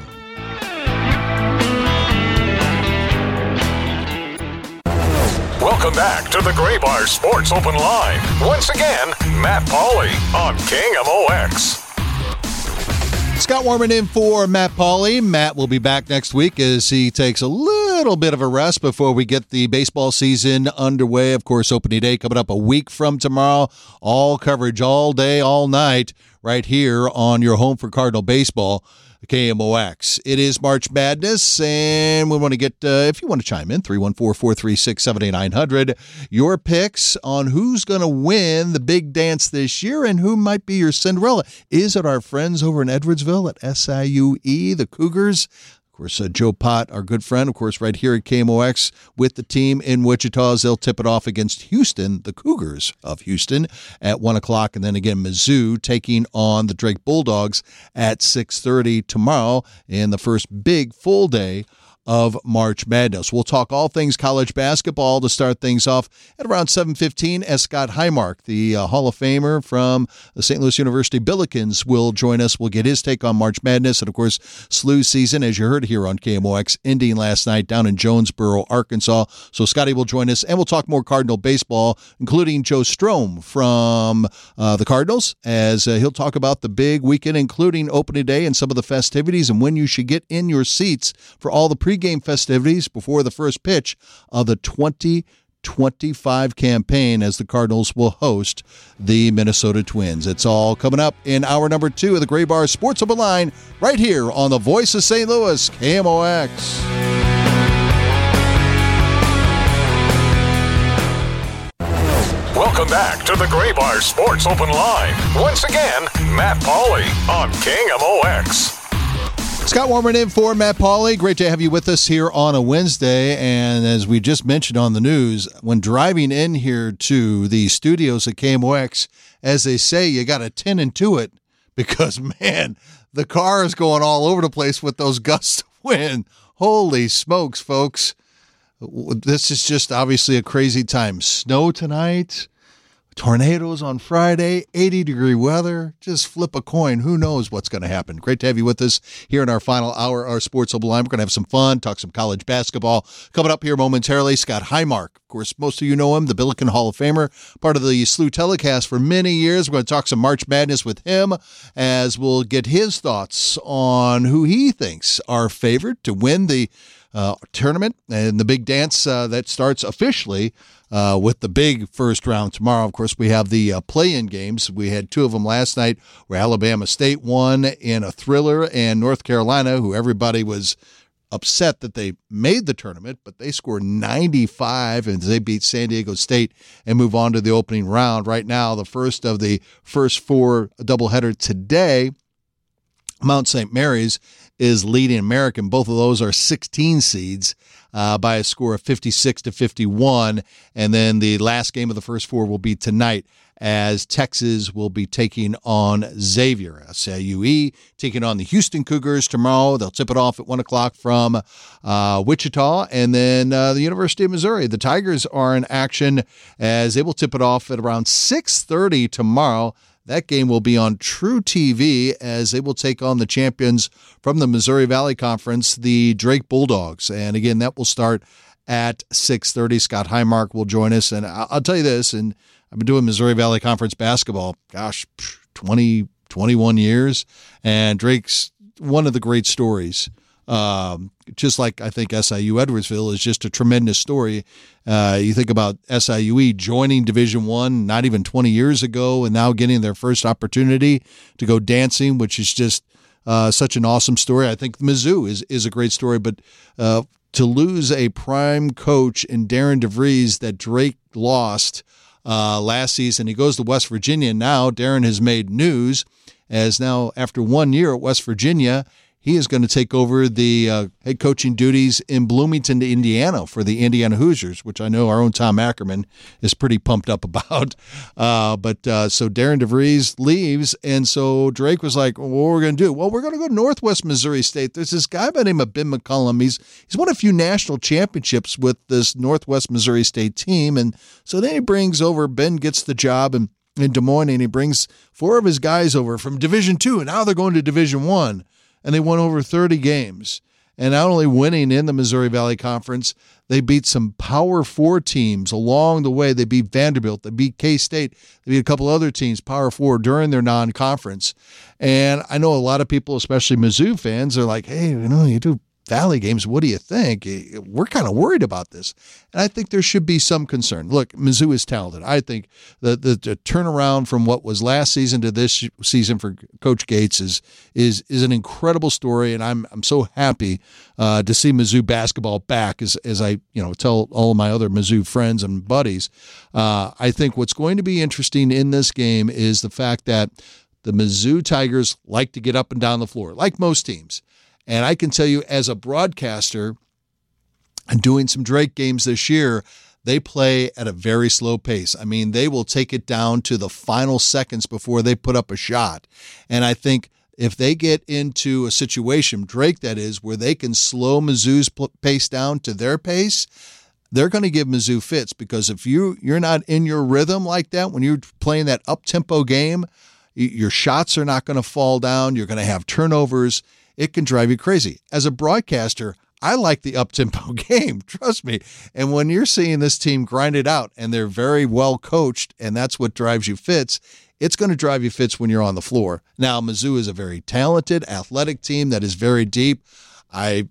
Welcome back to the Gray Bar Sports Open Line. Once again, Matt Pauley on KMOX. Scott Warman in for Matt Pauley. Matt will be back next week as he takes a little bit of a rest before we get the baseball season underway. Of course, opening day coming up a week from tomorrow. All coverage all day, all night, right here on your home for Cardinal baseball, KMOX. It is March Madness, and we want to get, if you want to chime in, 314-436-7900, your picks on who's going to win the big dance this year and who might be your Cinderella. Is it our friends over in Edwardsville at SIUE, the Cougars? Of course, Joe Pott, our good friend, of course, right here at KMOX with the team in Wichita, as they'll tip it off against Houston, the Cougars of Houston, at 1 o'clock. And then again, Mizzou taking on the Drake Bulldogs at 6:30 tomorrow in the first big full day of March Madness. We'll talk all things college basketball to start things off at around 7:15 as Scott Highmark, the Hall of Famer from the St. Louis University Billikens, will join us. We'll get his take on March Madness. And, of course, SLU season, as you heard here on KMOX, ending last night down in Jonesboro, Arkansas. So Scotty will join us, and we'll talk more Cardinal baseball, including Joe Strome from the Cardinals, as he'll talk about the big weekend, including opening day and some of the festivities and when you should get in your seats for all the pregame festivities before the first pitch of the 2025 campaign, as the Cardinals will host the Minnesota Twins. It's all coming up in hour number 2 of the Gray Bar Sports Open Line right here on the Voice of St. Louis, KMOX. Welcome back to the Gray Bar Sports Open Line. Once again, Matt Pauley on KMOX. Scott Warman in for Matt Pauley. Great to have you with us here on a Wednesday. And as we just mentioned on the news, when driving in here to the studios at KMOX, as they say, you got to 10 into it because, man, the car is going all over the place with those gusts of wind. Holy smokes, folks. This is just obviously a crazy time. Snow tonight. Tornadoes on Friday, 80-degree weather. Just flip a coin. Who knows what's going to happen? Great to have you with us here in our final hour, our Sports Open Line. We're going to have some fun, talk some college basketball. Coming up here momentarily, Scott Highmark. Of course, most of you know him, the Billiken Hall of Famer, part of the SLU telecast for many years. We're going to talk some March Madness with him as we'll get his thoughts on who he thinks are favored to win the tournament and the big dance that starts officially with the big first round tomorrow. Of course, we have the play-in games. We had two of them last night where Alabama State won in a thriller, and North Carolina, who everybody was upset that they made the tournament, but they scored 95 and they beat San Diego State and move on to the opening round. Right now, the first of the first four doubleheader today, Mount St. Mary's is leading American. Both of those are 16 seeds by a score of 56-51. And then the last game of the first four will be tonight as Texas will be taking on Xavier. SIUE taking on the Houston Cougars tomorrow. They'll tip it off at 1 o'clock from Wichita. And then the University of Missouri, the Tigers are in action as they will tip it off at around 6:30 tomorrow. That game will be on True TV as they will take on the champions from the Missouri Valley Conference, the Drake Bulldogs. And again, that will start at 6:30. Scott Highmark will join us. And I'll tell you this, and I've been doing Missouri Valley Conference basketball, 21 years. And Drake's one of the great stories. Just like I think SIU Edwardsville is just a tremendous story. You think about SIUE joining Division I not even 20 years ago and now getting their first opportunity to go dancing, which is just such an awesome story. I think Mizzou is a great story, but to lose a prime coach in Darren DeVries that Drake lost last season, he goes to West Virginia. Now Darren has made news as now after 1 year at West Virginia, he is going to take over the head coaching duties in Bloomington, Indiana for the Indiana Hoosiers, which I know our own Tom Ackerman is pretty pumped up about. So Darren DeVries leaves, and so Drake was like, well, what are we going to do? Well, we're going to go to Northwest Missouri State. There's this guy by the name of Ben McCollum. He's won a few national championships with this Northwest Missouri State team, and so then he brings over, Ben gets the job in Des Moines, and he brings four of his guys over from Division II, and now they're going to Division I. And they won over 30 games. And not only winning in the Missouri Valley Conference, they beat some Power 4 teams along the way. They beat Vanderbilt. They beat K-State. They beat a couple other teams, Power 4, during their non-conference. And I know a lot of people, especially Mizzou fans, are like, hey, you do Valley games. What do you think? We're kind of worried about this. And I think there should be some concern. Look, Mizzou is talented. I think the turnaround from what was last season to this season for Coach Gates is an incredible story, and I'm so happy to see Mizzou basketball back as I tell all of my other Mizzou friends and buddies. I think what's going to be interesting in this game is the fact that the Mizzou Tigers like to get up and down the floor, like most teams. And I can tell you as a broadcaster and doing some Drake games this year, they play at a very slow pace. I mean, they will take it down to the final seconds before they put up a shot. And I think if they get into a situation, Drake that is, where they can slow Mizzou's pace down to their pace, they're going to give Mizzou fits, because if you're not in your rhythm like that, when you're playing that up-tempo game, your shots are not going to fall down. You're going to have turnovers. It can drive you crazy. As a broadcaster, I like the up-tempo game, trust me. And when you're seeing this team grind it out and they're very well coached and that's what drives you fits, it's going to drive you fits when you're on the floor. Now, Mizzou is a very talented, athletic team that is very deep. I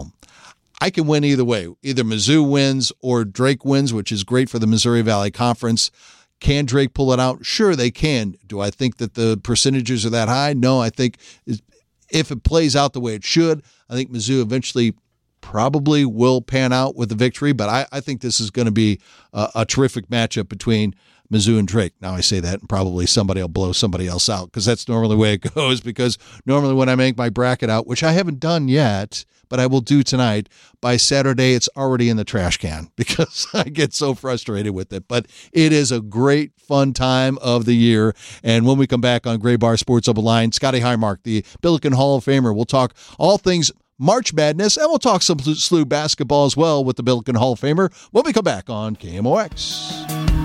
can win either way. Either Mizzou wins or Drake wins, which is great for the Missouri Valley Conference. Can Drake pull it out? Sure, they can. Do I think that the percentages are that high? No, I think if it plays out the way it should, I think Mizzou eventually probably will pan out with the victory. But I think this is going to be a terrific matchup between Mizzou and Drake. Now I say that and probably somebody will blow somebody else out because that's normally the way it goes, because normally when I make my bracket out, which I haven't done yet, but I will do tonight, by Saturday it's already in the trash can because I get so frustrated with it. But it is a great, fun time of the year. And when we come back on Gray Bar Sports Open Line, Scotty Highmark, the Billiken Hall of Famer, will talk all things March Madness, and we'll talk some SLU basketball as well with the Billiken Hall of Famer when we come back on KMOX.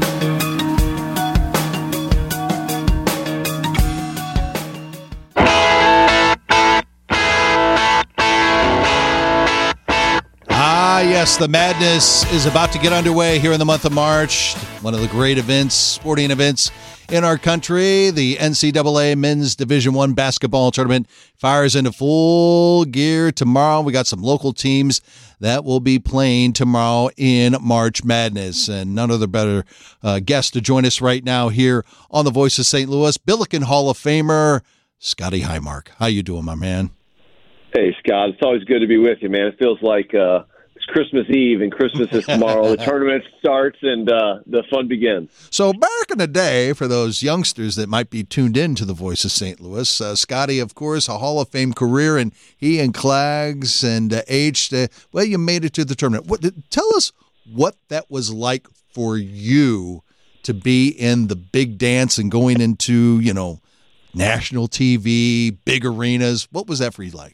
Yes, the madness is about to get underway here in the month of March. One of the great events, sporting events in our country, the NCAA Men's Division I Basketball Tournament fires into full gear tomorrow. We got some local teams that will be playing tomorrow in March Madness, and none other better guest to join us right now here on the Voice of St. Louis, Billiken Hall of Famer, Scotty Highmark. How you doing, my man? Hey, Scott. It's always good to be with you, man. It feels like Christmas Eve and Christmas is tomorrow. The tournament starts and the fun begins. So back in the day, for those youngsters that might be tuned in to the Voice of St. Louis, Scotty, of course, a Hall of Fame career, and he and Clags and H, well, you made it to the tournament. Tell us what that was like for you to be in the big dance and going into, national TV, big arenas. What was that for you like?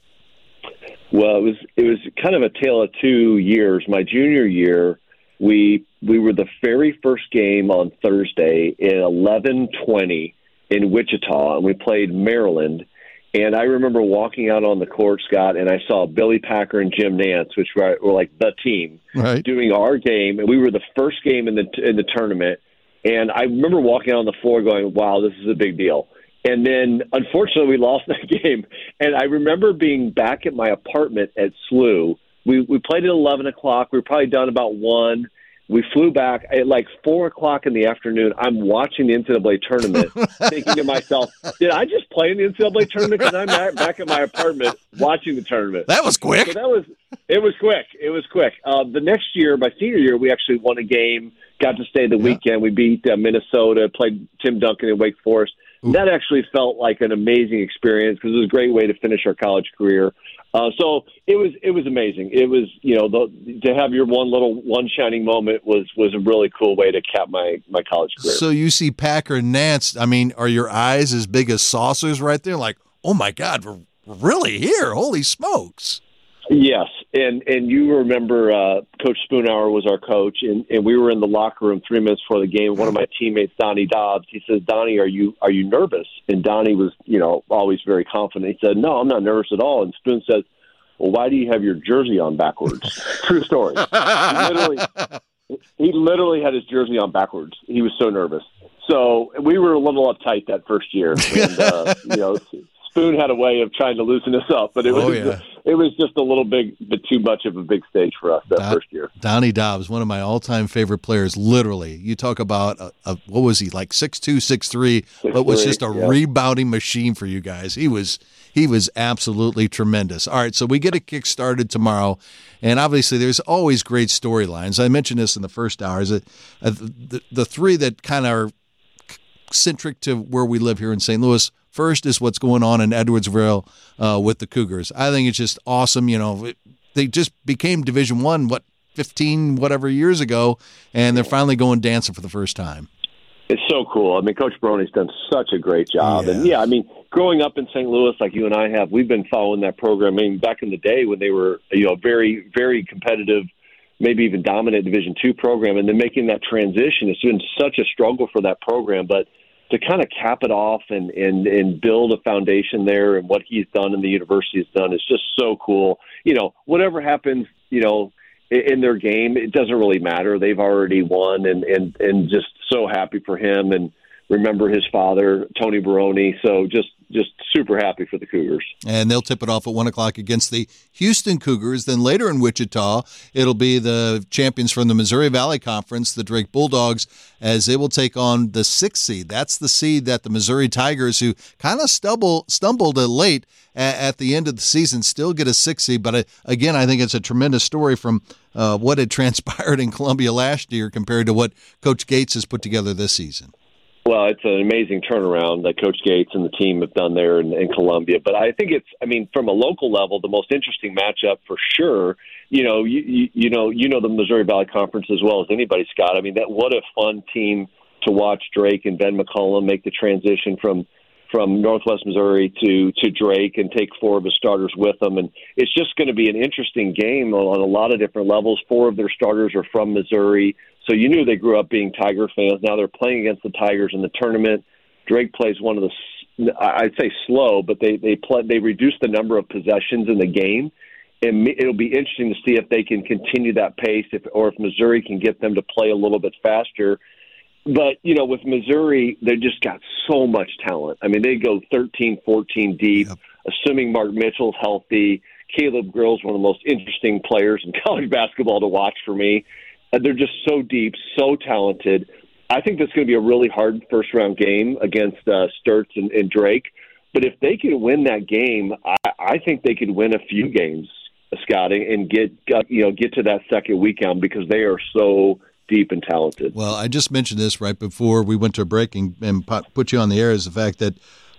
Well, it was kind of a tale of 2 years. My junior year, we were the very first game on Thursday at 11:20 in Wichita, and we played Maryland. And I remember walking out on the court, Scott, and I saw Billy Packer and Jim Nance, which were like the team, right, doing our game, and we were the first game in the tournament. And I remember walking out on the floor going, "Wow, this is a big deal." And then, unfortunately, we lost that game. And I remember being back at my apartment at SLU. We played at 11 o'clock. We were probably done about 1. We flew back at like 4 o'clock in the afternoon. I'm watching the NCAA tournament, thinking to myself, did I just play in the NCAA tournament? Because I'm back at my apartment watching the tournament. That was quick. So it was quick. It was quick. The next year, my senior year, we actually won a game, got to stay the weekend. We beat Minnesota, played Tim Duncan in Wake Forest. That actually felt like an amazing experience because it was a great way to finish our college career. So it was amazing. It was, to have your one shining moment was a really cool way to cap my college career. So you see Packer and Nance, I mean, are your eyes as big as saucers right there? Like, oh my God, we're really here. Holy smokes. Yes, and you remember Coach Spoonhour was our coach, and we were in the locker room 3 minutes before the game. One of my teammates, Donnie Dobbs, he says, "Donnie, are you nervous?" And Donnie was, always very confident. He said, "No, I'm not nervous at all." And Spoon says, "Well, why do you have your jersey on backwards?" True story. He literally had his jersey on backwards. He was so nervous. So we were a little uptight that first year, and Spoon had a way of trying to loosen us up, but it was just a little bit too much of a big stage for us that first year. Donnie Dobbs, one of my all-time favorite players, literally. You talk about, what was he, like 6'2", 6'3", but was just a rebounding machine for you guys. He was absolutely tremendous. All right, so we get it kick-started tomorrow, and obviously there's always great storylines. I mentioned this in the first hour. Is that the three that kind of are centric to where we live here in St. Louis. First is what's going on in Edwardsville with the Cougars. I think it's just awesome. They just became Division I, 15 whatever years ago, and they're finally going dancing for the first time. It's so cool. I mean, Coach Baroni's done such a great job. Yeah. And, growing up in St. Louis like you and I have, we've been following that program. I mean, back in the day when they were, very, very competitive, maybe even dominant Division II program, and then making that transition. It's been such a struggle for that program, but to kind of cap it off and build a foundation there, and what he's done and the university has done is just so cool. Whatever happens, in their game, it doesn't really matter. They've already won, and just so happy for him, and remember his father, Tony Baroni. So just just super happy for the Cougars. And they'll tip it off at 1 o'clock against the Houston Cougars. Then later in Wichita, it'll be the champions from the Missouri Valley Conference, the Drake Bulldogs, as they will take on the 6th seed. That's the seed that the Missouri Tigers, who kind of stumbled late at the end of the season, still get a 6th seed. But again, I think it's a tremendous story from what had transpired in Columbia last year compared to what Coach Gates has put together this season. Well, it's an amazing turnaround that Coach Gates and the team have done there in Columbia. But I think from a local level, the most interesting matchup for sure. You know the Missouri Valley Conference as well as anybody, Scott. I mean, what a fun team to watch Drake and Ben McCollum make the transition from Northwest Missouri to Drake and take 4 of his starters with them. And it's just going to be an interesting game on a lot of different levels. 4 of their starters are from Missouri. So you knew they grew up being Tiger fans. Now they're playing against the Tigers in the tournament. Drake plays one of the, I'd say slow, but they reduce the number of possessions in the game. And it'll be interesting to see if they can continue that pace or if Missouri can get them to play a little bit faster. But, with Missouri, they just got so much talent. I mean, they go 13, 14 deep, assuming Mark Mitchell's healthy. Caleb Grill's one of the most interesting players in college basketball to watch for me. They're just so deep, so talented. I think that's going to be a really hard first-round game against Sturts and Drake. But if they can win that game, I think they could win a few games, Scott, and get to that second weekend because they are so deep and talented. Well, I just mentioned this right before we went to a break and put you on the air, is the fact that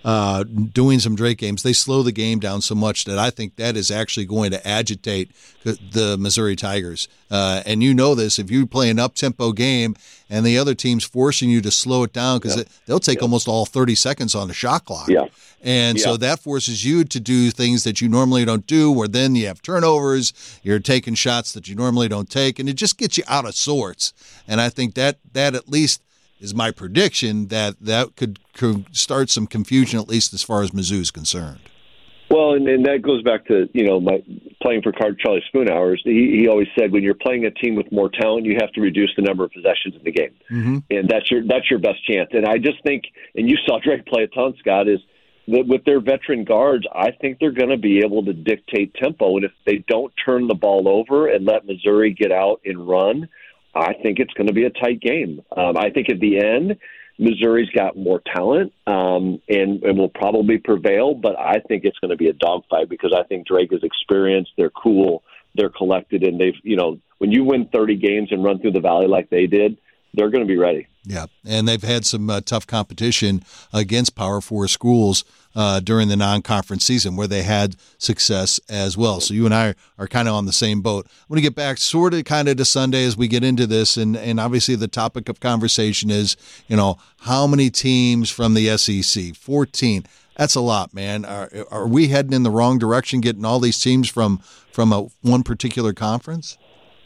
doing some Drake games, they slow the game down so much that I think that is actually going to agitate the Missouri Tigers. And you know this, if you play an up-tempo game and the other team's forcing you to slow it down because they'll take almost all 30 seconds on the shot clock. Yeah. And so that forces you to do things that you normally don't do, where then you have turnovers, you're taking shots that you normally don't take, and it just gets you out of sorts. And I think that at least is my prediction that could start some confusion, at least as far as Mizzou's concerned. Well, and that goes back to, my playing for Charlie Spoonhour. He always said when you're playing a team with more talent, you have to reduce the number of possessions in the game. Mm-hmm. And that's your best chance. And I just think, and you saw Drake play a ton, Scott, is that with their veteran guards, I think they're going to be able to dictate tempo. And if they don't turn the ball over and let Missouri get out and run, I think it's going to be a tight game. I think at the end, Missouri's got more talent and will probably prevail, but I think it's going to be a dogfight because I think Drake is experienced, they're cool, they're collected, and they've, when you win 30 games and run through the Valley like they did, they're going to be ready. Yeah, and they've had some tough competition against Power 4 schools during the non-conference season where they had success as well. So you and I are kind of on the same boat. I want to get back sort of kind of to Sunday as we get into this, and obviously the topic of conversation is, how many teams from the SEC? 14. That's a lot, man. Are we heading in the wrong direction, getting all these teams from one particular conference?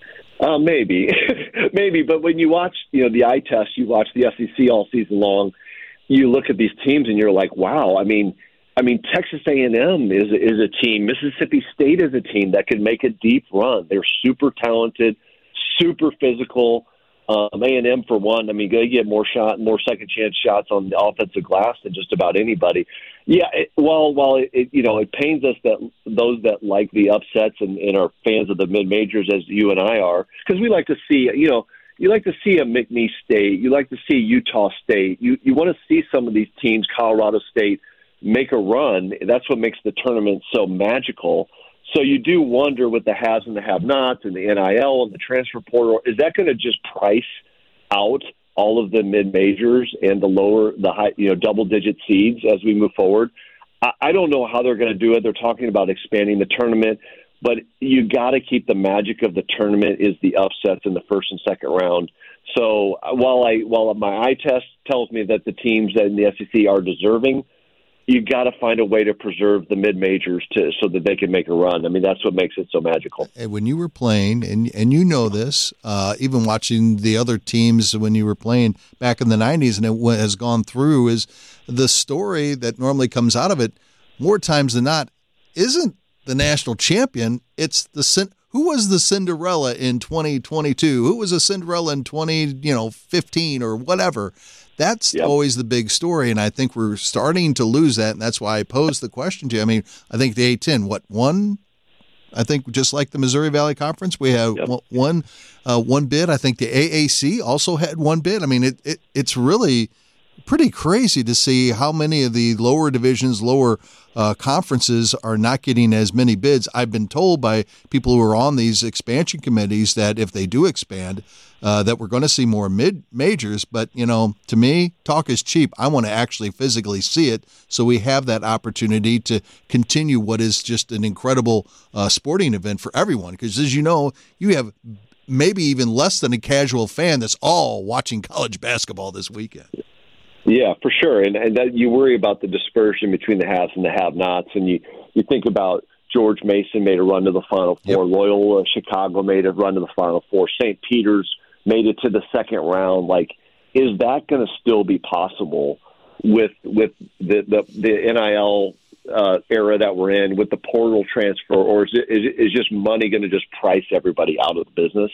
Maybe. Maybe, but when you watch, the eye test, you watch the SEC all season long, you look at these teams and you're like, wow. I mean, Texas A&M is a team. Mississippi State is a team that can make a deep run. They're super talented, super physical. A&M for one. They get more second chance shots on the offensive glass than just about anybody. Yeah. While it pains us that those that like the upsets and are fans of the mid majors as you and I are, because we like to see, you like to see a McNeese State, you like to see Utah State, you want to see some of these teams, Colorado State, make a run. That's what makes the tournament so magical. So you do wonder with the haves and the have-nots and the NIL and the transfer portal, is that going to just price out all of the mid-majors and the high, double-digit seeds as we move forward? I don't know how they're going to do it. They're talking about expanding the tournament, but you got to keep the magic of the tournament is the upsets in the first and second round. So while my eye test tells me that the teams in the SEC are deserving, you got to find a way to preserve the mid-majors so that they can make a run. That's what makes it so magical. And when you were playing, and you know this, even watching the other teams when you were playing back in the 90s, and it has gone through, is the story that normally comes out of it more times than not isn't the national champion. It's who was the Cinderella in 2022? Who was a Cinderella in 2015 or whatever? That's always the big story, and I think we're starting to lose that, and that's why I posed the question to you. I mean, I think the A-10, one? I think just like the Missouri Valley Conference, we have one bid. I think the AAC also had one bid. I mean, it's really pretty crazy to see how many of the lower divisions, lower conferences are not getting as many bids. I've been told by people who are on these expansion committees that if they do expand, that we're going to see more mid-majors. But, to me, talk is cheap. I want to actually physically see it so we have that opportunity to continue what is just an incredible sporting event for everyone. Because, as you know, you have maybe even less than a casual fan that's all watching college basketball this weekend. Yeah, for sure. And that you worry about the dispersion between the haves and the have-nots. And you think about George Mason made a run to the Final Four. Loyola Chicago made a run to the Final Four. St. Peter's made it to the second round. Like, is that going to still be possible with the NIL era that we're in, with the portal transfer, or is just money going to just price everybody out of the business?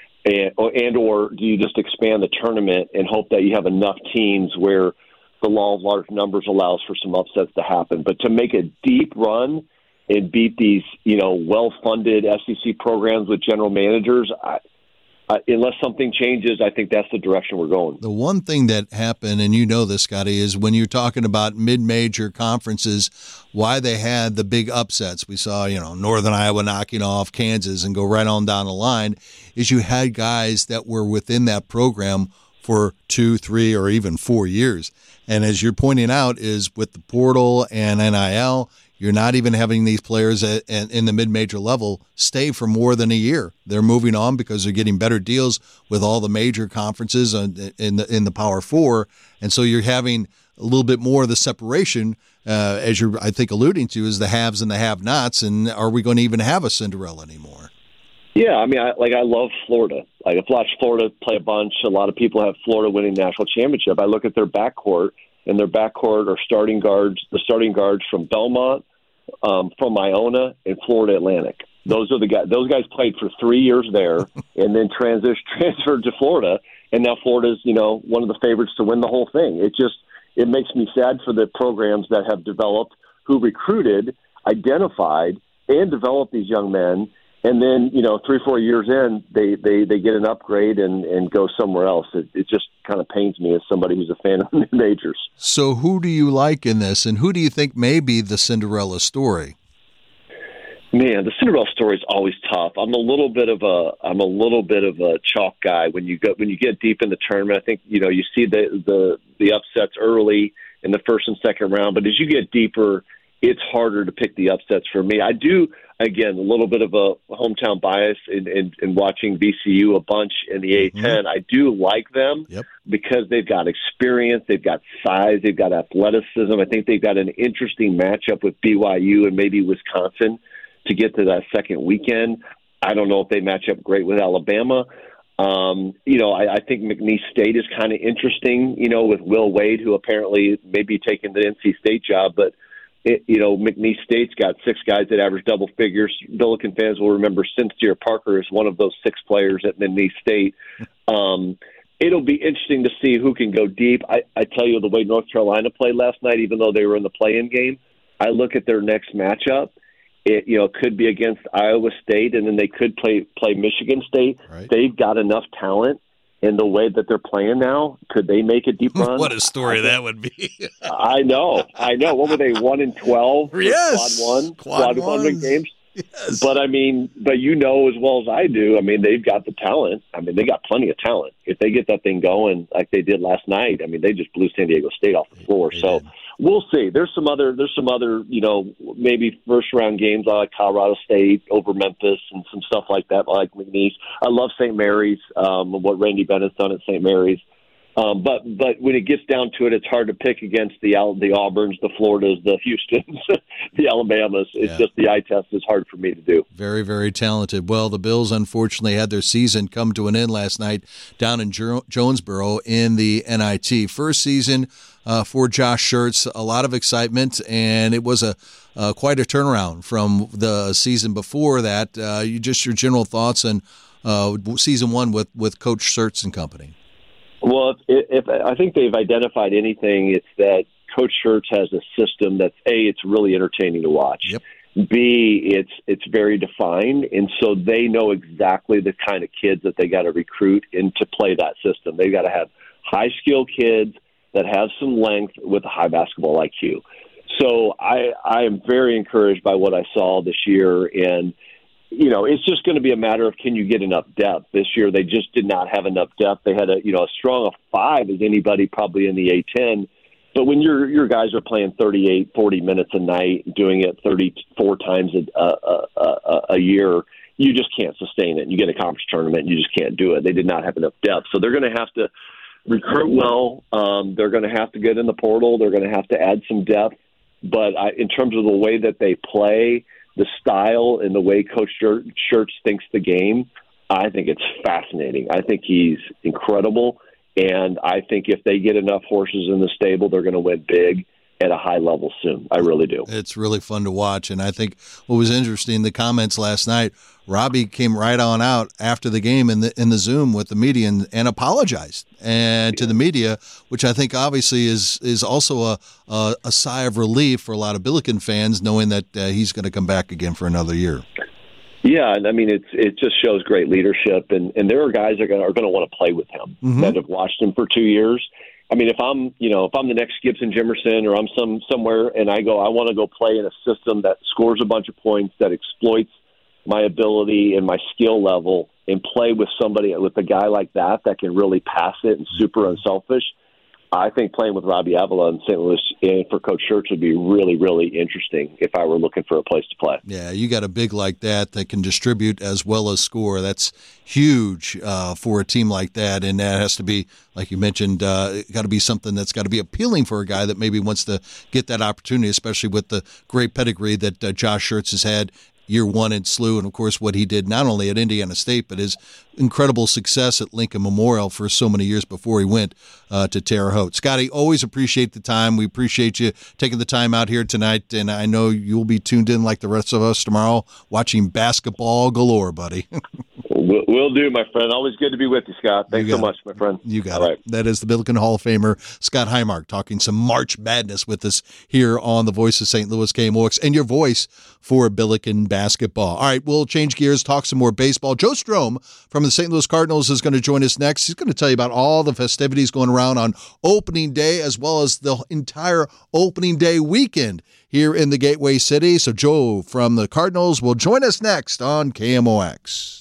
Or do you just expand the tournament and hope that you have enough teams where the law of large numbers allows for some upsets to happen? But to make a deep run and beat these, well-funded SEC programs with general managers, unless something changes, I think that's the direction we're going. The one thing that happened, and you know this, Scotty, is when you're talking about mid-major conferences, why they had the big upsets. We saw, Northern Iowa knocking off Kansas and go right on down the line, is you had guys that were within that program for 2, 3, or even 4 years. And as you're pointing out, is with the portal and NIL, you're not even having these players in the mid-major level stay for more than a year. They're moving on because they're getting better deals with all the major conferences in the Power Four, and so you're having a little bit more of the separation, as you're, I think, alluding to, is the haves and the have-nots. And are we going to even have a Cinderella anymore? Yeah, I mean, I love Florida. I've watched Florida play a bunch. A lot of people have Florida winning national championship. I look at their backcourt. And their backcourt are the starting guards from Belmont, from Iona, and Florida Atlantic. Those are the guys. Those guys played for 3 years there, and then transferred to Florida. And now Florida's, one of the favorites to win the whole thing. It makes me sad for the programs that have developed, who recruited, identified, and developed these young men. And then, 3 or 4 years in, they get an upgrade and go somewhere else. It just kind of pains me as somebody who's a fan of the majors. So who do you like in this, and who do you think may be the Cinderella story? Man, the Cinderella story is always tough. I'm a little bit of a chalk guy when you get deep in the tournament. I think you see the upsets early in the first and second round, but as you get deeper, it's harder to pick the upsets for me. I do, again, a little bit of a hometown bias in watching VCU a bunch in the A-10. Mm-hmm. I do like them because they've got experience, they've got size, they've got athleticism. I think they've got an interesting matchup with BYU and maybe Wisconsin to get to that second weekend. I don't know if they match up great with Alabama. I think McNeese State is kind of interesting, with Will Wade, who apparently may be taking the NC State job, but McNeese State's got 6 guys that average double figures. Billiken fans will remember Sincere Parker is one of those 6 players at McNeese State. It'll be interesting to see who can go deep. I tell you, the way North Carolina played last night, even though they were in the play-in game, I look at their next matchup. It could be against Iowa State, and then they could play Michigan State. Right. They've got enough talent. In the way that they're playing now, could they make a deep run? What a story that would be. I know. What were they, 1-12? Yes. Quad one games? Yes. But, as well as I do, they've got the talent. They got plenty of talent. If they get that thing going like they did last night, they just blew San Diego State off the floor. So we'll see. There's some other, maybe first-round games like Colorado State over Memphis and some stuff like that, like McNeese. I love St. Mary's, what Randy Bennett's done at St. Mary's. But when it gets down to it, it's hard to pick against the Auburns, the Floridas, the Houstons, the Alabamas. It's just the eye test is hard for me to do. Very, very talented. Well, the Bills unfortunately had their season come to an end last night down in Jonesboro in the NIT. First season for Josh Schertz, a lot of excitement, and it was quite a turnaround from the season before that. Your general thoughts on season one with Coach Schertz and company. Well, if I think they've identified anything, it's that Coach Schertz has a system that's A, it's really entertaining to watch. Yep. B, it's very defined, and so they know exactly the kind of kids that they got to recruit in to play that system. They got to have high-skilled kids that have some length with a high basketball IQ. So I am very encouraged by what I saw this year, and it's just going to be a matter of can you get enough depth. This year they just did not have enough depth. They had as strong a 5 as anybody probably in the A-10. But when your guys are playing 38, 40 minutes a night, doing it 34 times a year, you just can't sustain it. You get a conference tournament, and you just can't do it. They did not have enough depth. So they're going to have to recruit well. They're going to have to get in the portal. They're going to have to add some depth. But in terms of the way that they play, the style and the way Coach Schertz thinks the game, I think it's fascinating. I think he's incredible, and I think if they get enough horses in the stable, they're going to win big at a high level soon. I really do. It's really fun to watch, and I think what was interesting, the comments last night, Robbie came right on out after the game in the Zoom with the media and apologized to the media, which I think obviously is also a sigh of relief for a lot of Billiken fans, knowing that he's going to come back again for another year. Yeah, and I mean it just shows great leadership, and there are guys that are going to want to play with him that have watched him for 2 years. I mean, if I'm the next Gibson Jimerson, or I'm somewhere and I want to go play in a system that scores a bunch of points, that exploits my ability and my skill level, and play with a guy like that can really pass it and super unselfish, I think playing with Robbie Avila in St. Louis and for Coach Schertz would be really, really interesting if I were looking for a place to play. Yeah, you got a big like that can distribute as well as score. That's huge for a team like that, and that has to be, like you mentioned, got to be something that's got to be appealing for a guy that maybe wants to get that opportunity, especially with the great pedigree that Josh Schertz has had year one at SLU, and of course what he did not only at Indiana State, but his incredible success at Lincoln Memorial for so many years before he went to Terre Haute. Scotty, always appreciate the time. We appreciate you taking the time out here tonight, and I know you'll be tuned in like the rest of us tomorrow, watching basketball galore, buddy. Will do, my friend. Always good to be with you, Scott. Thanks so much, my friend. You got it. Right. That is the Billiken Hall of Famer, Scott Highmark, talking some March Madness with us here on the Voice of St. Louis KMOX, and your voice for Billiken basketball. All right, we'll change gears, talk some more baseball. Joe Strome from the St. Louis Cardinals is going to join us next. He's going to tell you about all the festivities going around on opening day, as well as the entire opening day weekend here in the Gateway City. So Joe from the Cardinals will join us next on KMOX.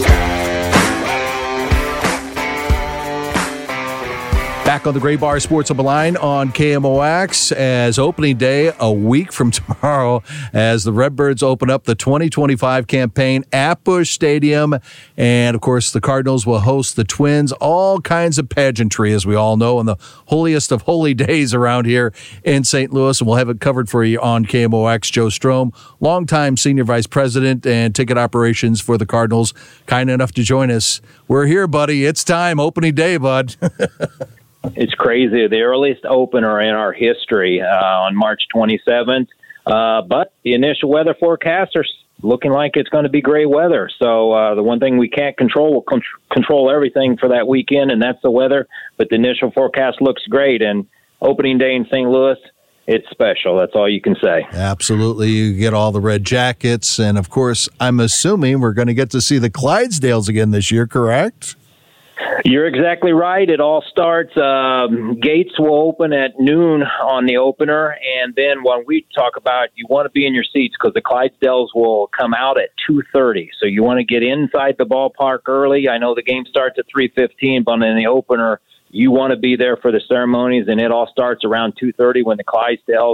Back on the Gray Bar Sports Open Line on KMOX as opening day a week from tomorrow as the Redbirds open up the 2025 campaign at Busch Stadium. And, of course, the Cardinals will host the Twins. All kinds of pageantry, as we all know, on the holiest of holy days around here in St. Louis. And we'll have it covered for you on KMOX. Joe Strome, longtime Senior Vice President and Ticket Operations for the Cardinals, kind enough to join us. We're here, buddy. It's time. Opening day, bud. It's crazy. The earliest opener in our history on March 27th. But the initial weather forecasts are looking like it's going to be gray weather. So the one thing we can't control, we'll control everything for that weekend, and that's the weather. But the initial forecast looks great. And opening day in St. Louis, it's special. That's all you can say. Absolutely. You get all the red jackets. And, of course, I'm assuming we're going to get to see the Clydesdales again this year, correct? You're exactly right. It all starts, gates will open at noon on the opener, and then when we talk about you want to be in your seats because the Clydesdales will come out at 2:30, so you want to get inside the ballpark early. I know the game starts at 3:15, but in the opener, you want to be there for the ceremonies, and it all starts around 2:30 when the Clydesdales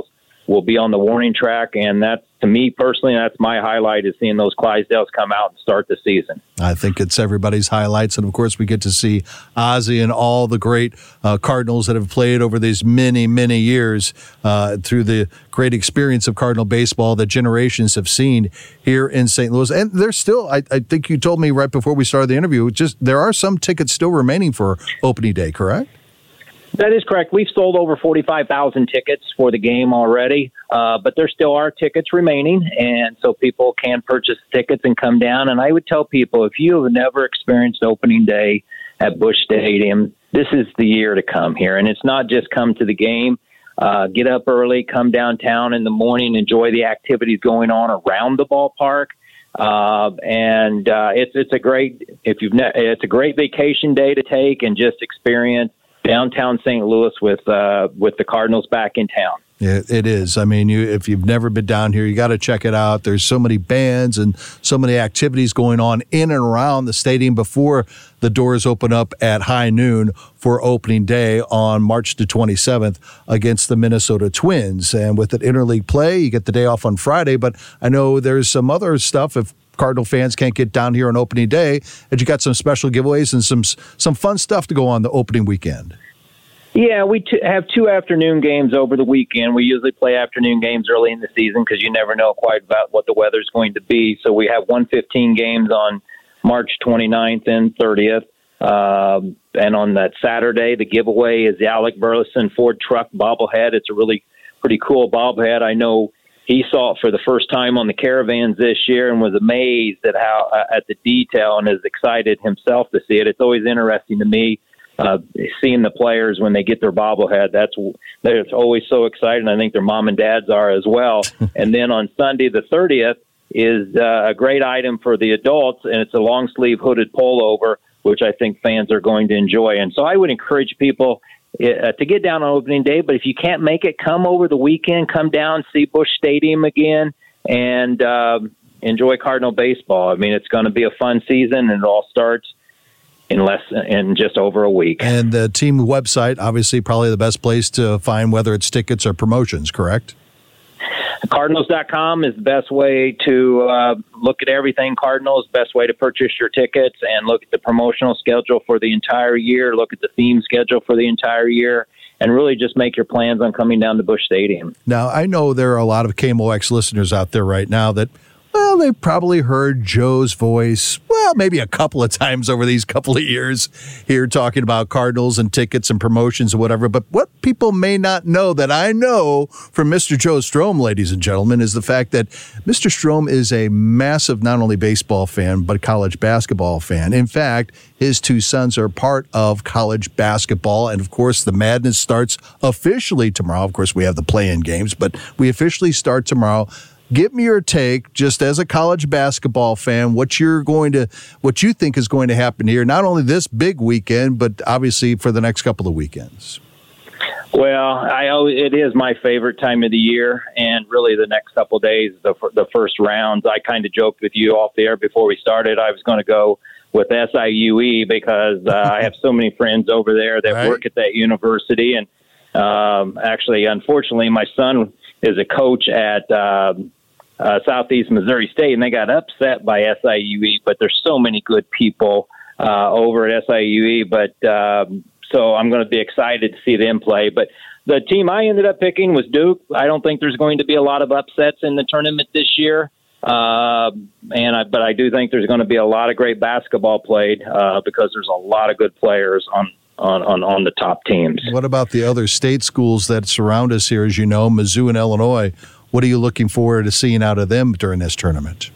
will be on the warning track, and that's, to me personally, that's my highlight, is seeing those Clydesdales come out and start the season. I think it's everybody's highlights, and of course we get to see Ozzie and all the great Cardinals that have played over these many, many years through the great experience of Cardinal baseball that generations have seen here in St. Louis. And there's still, I think you told me right before we started the interview, just there are some tickets still remaining for opening day, correct? That is correct. We've sold over 45,000 tickets for the game already, but there still are tickets remaining, and so people can purchase tickets and come down. And I would tell people, if you have never experienced opening day at Busch Stadium, this is the year to come here. And it's not just come to the game. Get up early, come downtown in the morning, enjoy the activities going on around the ballpark. It's a great vacation day to take and just experience downtown St. Louis with the Cardinals back in town. Yeah, it is. I mean, if you've never been down here, you got to check it out. There's so many bands and so many activities going on in and around the stadium before the doors open up at high noon for opening day on March the 27th against the Minnesota Twins. And with an interleague play, you get the day off on Friday. But I know there's some other stuff if Cardinal fans can't get down here on opening day, and you got some special giveaways and some fun stuff to go on the opening weekend. Yeah, we have 2 afternoon games over the weekend. We usually play afternoon games early in the season because you never know quite about what the weather's going to be. So we have 1:15 games on March 29th and 30th. And on that Saturday, the giveaway is the Alec Burleson Ford truck bobblehead. It's a really pretty cool bobblehead. I know he saw it for the first time on the Caravans this year and was amazed at how at the detail, and is excited himself to see it. It's always interesting to me seeing the players when they get their bobblehead. That's always so exciting. I think their mom and dads are as well. And then on Sunday the 30th is a great item for the adults, and it's a long sleeve hooded pullover, which I think fans are going to enjoy. And so I would encourage people to get down on opening day, but if you can't make it, come over the weekend, come down, see Busch Stadium again, and enjoy Cardinal baseball. I mean, it's going to be a fun season, and it all starts in just over a week. And the team website, obviously probably the best place to find whether it's tickets or promotions, correct? Cardinals.com is the best way to look at everything Cardinals, best way to purchase your tickets and look at the promotional schedule for the entire year, look at the theme schedule for the entire year, and really just make your plans on coming down to Busch Stadium. Now, I know there are a lot of KMOX listeners out there right now that, well, they've probably heard Joe's voice, well, maybe a couple of times over these couple of years here talking about Cardinals and tickets and promotions and whatever. But what people may not know that I know from Mr. Joe Strome, ladies and gentlemen, is the fact that Mr. Strome is a massive, not only baseball fan, but college basketball fan. In fact, his 2 sons are part of college basketball. And, of course, the madness starts officially tomorrow. Of course, we have the play-in games, but we officially start tomorrow. Give me your take, just as a college basketball fan, what you think is going to happen here, not only this big weekend, but obviously for the next couple of weekends. Well, it is my favorite time of the year, and really the next couple of days, the first rounds. I kind of joked with you off the air before we started. I was going to go with SIUE because I have so many friends over there that work at that university, and actually, unfortunately, my son is a coach at Southeast Missouri State, and they got upset by SIUE, but there's so many good people over at SIUE, but so I'm going to be excited to see them play. But the team I ended up picking was Duke. I don't think there's going to be a lot of upsets in the tournament this year, but I do think there's going to be a lot of great basketball played because there's a lot of good players on the top teams. What about the other state schools that surround us here, as you know, Mizzou and Illinois? What are you looking forward to seeing out of them during this tournament?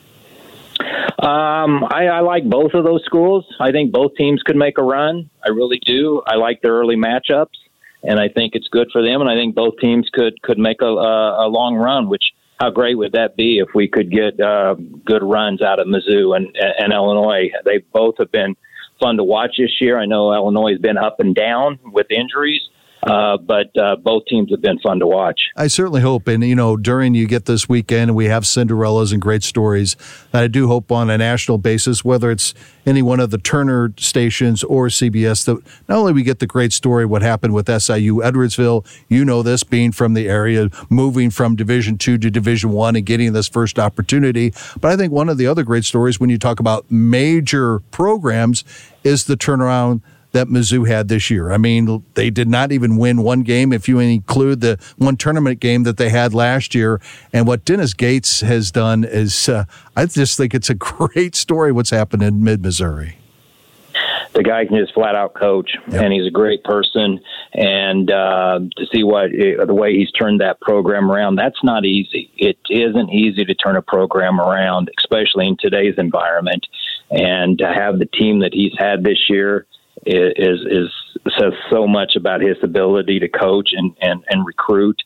I like both of those schools. I think both teams could make a run. I really do. I like their early matchups, and I think it's good for them, and I think both teams could make a long run, which how great would that be if we could get good runs out of Mizzou and Illinois. They both have been fun to watch this year. I know Illinois has been up and down with injuries, But both teams have been fun to watch. I certainly hope, and during you get this weekend, and we have Cinderellas and great stories, that I do hope on a national basis, whether it's any one of the Turner stations or CBS, that not only we get the great story what happened with SIU Edwardsville, this being from the area, moving from Division II to Division I and getting this first opportunity. But I think one of the other great stories when you talk about major programs is the turnaround that Mizzou had this year. I mean, they did not even win one game if you include the one tournament game that they had last year. And what Dennis Gates has done is, I just think it's a great story what's happened in mid-Missouri. The guy can just flat out coach, and he's a great person. And to see the way he's turned that program around, that's not easy. It isn't easy to turn a program around, especially in today's environment. And to have the team that he's had this year says so much about his ability to coach and recruit.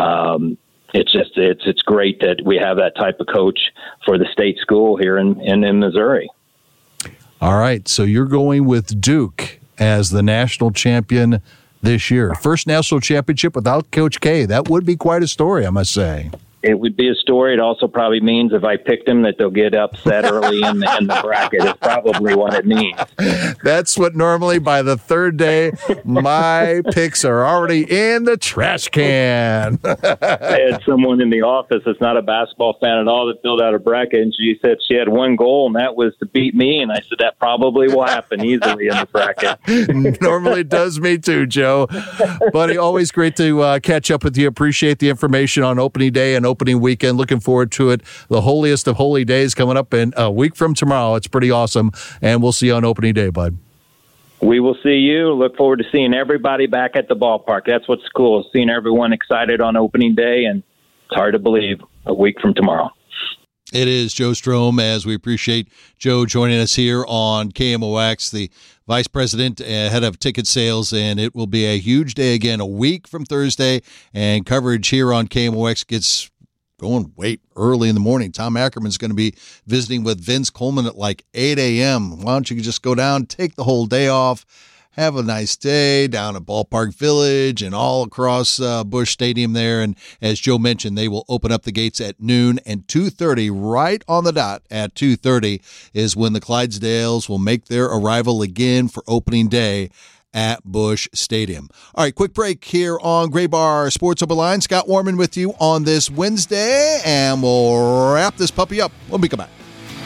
It's great that we have that type of coach for the state school here in Missouri. All right, so you're going with Duke as the national champion this year. First national championship without Coach K. That would be quite a story, I must say. It would be a story. It also probably means if I pick them that they'll get upset early in the bracket. It's probably what it means. That's what normally by the third day, my picks are already in the trash can. I had someone in the office that's not a basketball fan at all that filled out a bracket, and she said she had one goal, and that was to beat me. And I said that probably will happen easily in the bracket. Normally does me too, Joe. Buddy, always great to catch up with you. Appreciate the information on opening day and opening weekend. Looking forward to it. The holiest of holy days coming up in a week from tomorrow. It's pretty awesome. And we'll see you on opening day, bud. We will see you. Look forward to seeing everybody back at the ballpark. That's what's cool, seeing everyone excited on opening day. And it's hard to believe a week from tomorrow. It is Joe Strom, as we appreciate Joe joining us here on KMOX, the Vice President, head of ticket sales, and it will be a huge day again, a week from Thursday, and coverage here on KMOX gets going way early in the morning. Tom Ackerman's going to be visiting with Vince Coleman at like 8 a.m. Why don't you just go down, take the whole day off, have a nice day down at Ballpark Village and all across Busch Stadium there. And as Joe mentioned, they will open up the gates at noon, and 2:30, right on the dot at 2:30 is when the Clydesdales will make their arrival again for opening day at Busch Stadium. All right, quick break here on Gray Bar Sports Open Line. Scott Warman with you on this Wednesday, and we'll wrap this puppy up when we come back.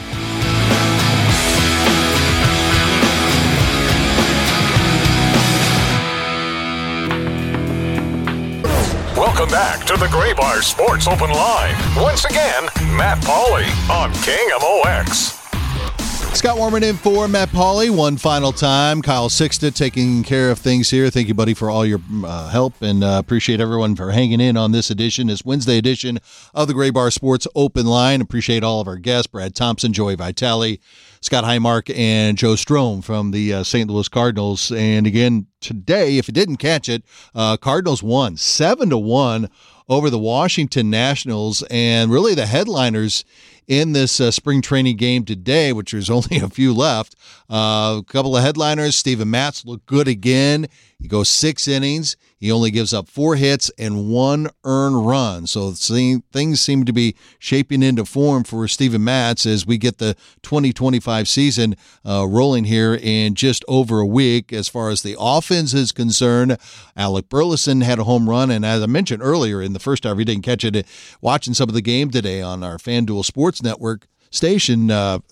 Welcome back to the Gray Bar Sports Open Line. Once again, Matt Pauley on KMOX. Scott Warman in for Matt Pauley one final time. Kyle Sixta taking care of things here. Thank you, buddy, for all your help, and appreciate everyone for hanging in on this Wednesday edition of the Gray Bar Sports Open Line. Appreciate all of our guests, Brad Thompson, Joey Vitale, Scott Highmark, and Joe Strom from the St. Louis Cardinals. And again, today, if you didn't catch it, Cardinals won 7-1 over the Washington Nationals, and really the headliners in this spring training game today, which there's only a few left. A couple of headliners. Steven Matz looked good again. He goes 6 innings. He only gives up 4 hits and 1 earned run. So things seem to be shaping into form for Steven Matz as we get the 2025 season rolling here in just over a week. As far as the offense is concerned, Alec Burleson had a home run. And as I mentioned earlier in the first hour, if you didn't catch it, watching some of the game today on our FanDuel Sports Network station,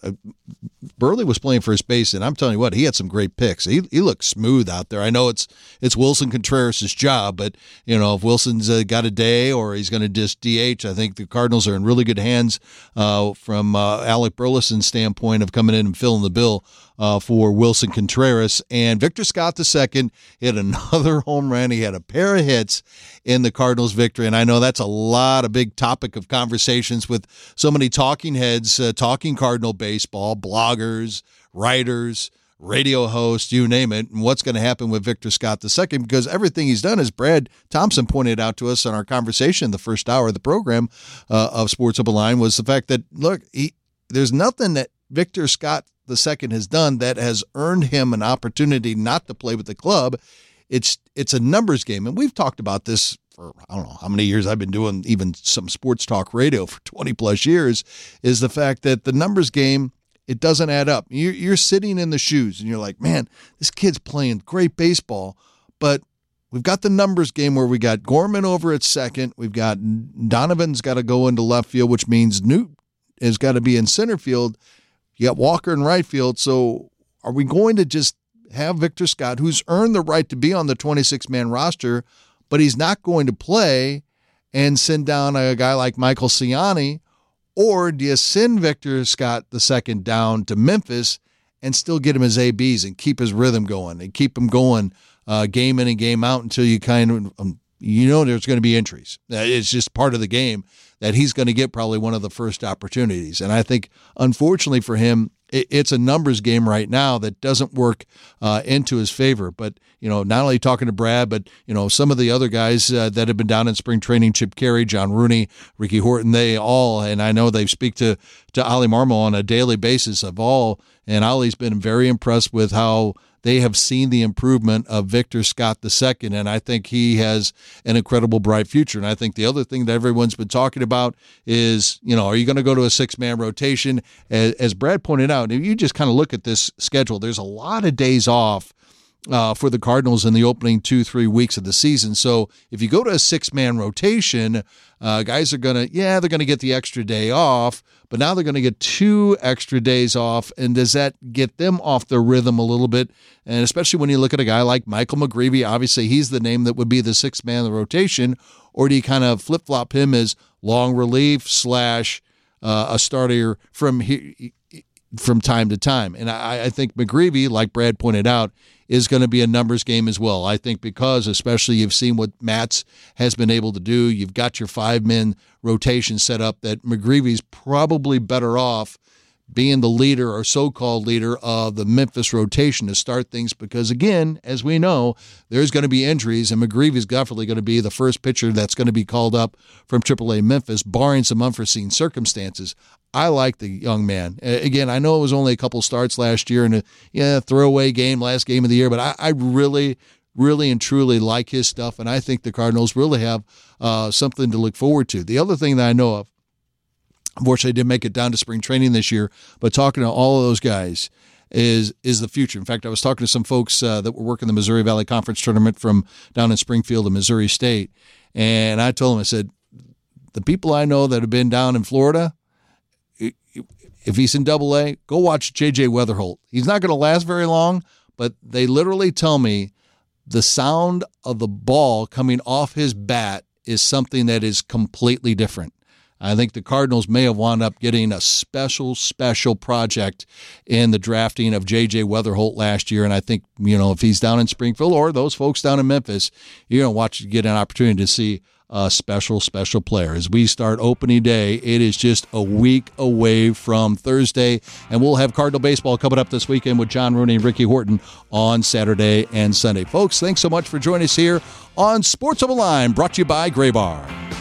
Burley was playing first base, and I'm telling you what, he had some great picks. He looked smooth out there. I know it's Wilson Contreras' job, but if Wilson's got a day or he's going to just DH, I think the Cardinals are in really good hands from Alec Burleson's standpoint of coming in and filling the bill for Wilson Contreras. And Victor Scott II hit another home run. He had a pair of hits in the Cardinals' victory, and I know that's a big topic of conversations with so many talking heads talking Cardinal baseball, bloggers, writers, radio hosts, you name it, and what's going to happen with Victor Scott II, because everything he's done, as Brad Thompson pointed out to us in our conversation in the first hour of the program of Sports Open Line, was the fact that, look, there's nothing that Victor Scott II has done that has earned him an opportunity not to play with the club. it's a numbers game. And we've talked about this for, I don't know how many years I've been doing even some sports talk radio for 20 plus years, is the fact that the numbers game, it doesn't add up. You're sitting in the shoes and you're like, man, this kid's playing great baseball, but we've got the numbers game where we got Gorman over at second. We've got Donovan's got to go into left field, which means Newt has got to be in center field. You got Walker in right field. So are we going to just have Victor Scott, who's earned the right to be on the 26-man roster, but he's not going to play, and send down a guy like Michael Ciani? Or do you send Victor Scott the second down to Memphis and still get him his ABs and keep his rhythm going and keep him going game in and game out until you kind of, there's going to be injuries. It's just part of the game that he's going to get probably one of the first opportunities. And I think, unfortunately for him, it's a numbers game right now that doesn't work into his favor. But, not only talking to Brad, but, some of the other guys that have been down in spring training, Chip Carey, John Rooney, Ricky Horton, they all, and I know they speak to Ollie Marmol on a daily basis of all, and Ollie's been very impressed with how they have seen the improvement of Victor Scott II, and I think he has an incredible bright future. And I think the other thing that everyone's been talking about is, are you going to go to a 6-man rotation? As Brad pointed out, if you just kind of look at this schedule, there's a lot of days off for the Cardinals in the opening 2-3 weeks of the season. So if you go to a 6-man rotation, guys are they're going to get the extra day off, but now they're going to get 2 extra days off. And does that get them off their rhythm a little bit? And especially when you look at a guy like Michael McGreevy, obviously he's the name that would be the 6-man of the rotation, or do you kind of flip-flop him as long relief / a starter from time to time? And I think McGreevy, like Brad pointed out, is going to be a numbers game as well. I think because especially you've seen what Matz has been able to do. You've got your 5-man rotation set up, that McGreevy's probably better off being the leader or so-called leader of the Memphis rotation to start things because, again, as we know, there's going to be injuries, and McGreevy's definitely going to be the first pitcher that's going to be called up from AAA Memphis, barring some unforeseen circumstances. I like the young man. Again, I know it was only a couple starts last year and a throwaway game, last game of the year, but I really, really and truly like his stuff, and I think the Cardinals really have something to look forward to. The other thing that I know of, unfortunately, I didn't make it down to spring training this year, but talking to all of those guys is the future. In fact, I was talking to some folks that were working the Missouri Valley Conference tournament from down in Springfield and Missouri State, and I told them, I said, the people I know that have been down in Florida, if he's in AA, go watch J.J. Weatherholt. He's not going to last very long, but they literally tell me the sound of the ball coming off his bat is something that is completely different. I think the Cardinals may have wound up getting a special project in the drafting of J.J. Weatherholt last year, and I think, if he's down in Springfield or those folks down in Memphis, you're going to get an opportunity to see a special player. As we start opening day, it is just a week away from Thursday, and we'll have Cardinal baseball coming up this weekend with John Rooney and Ricky Horton on Saturday and Sunday. Folks, thanks so much for joining us here on Sports on the Line, brought to you by Gray Bar.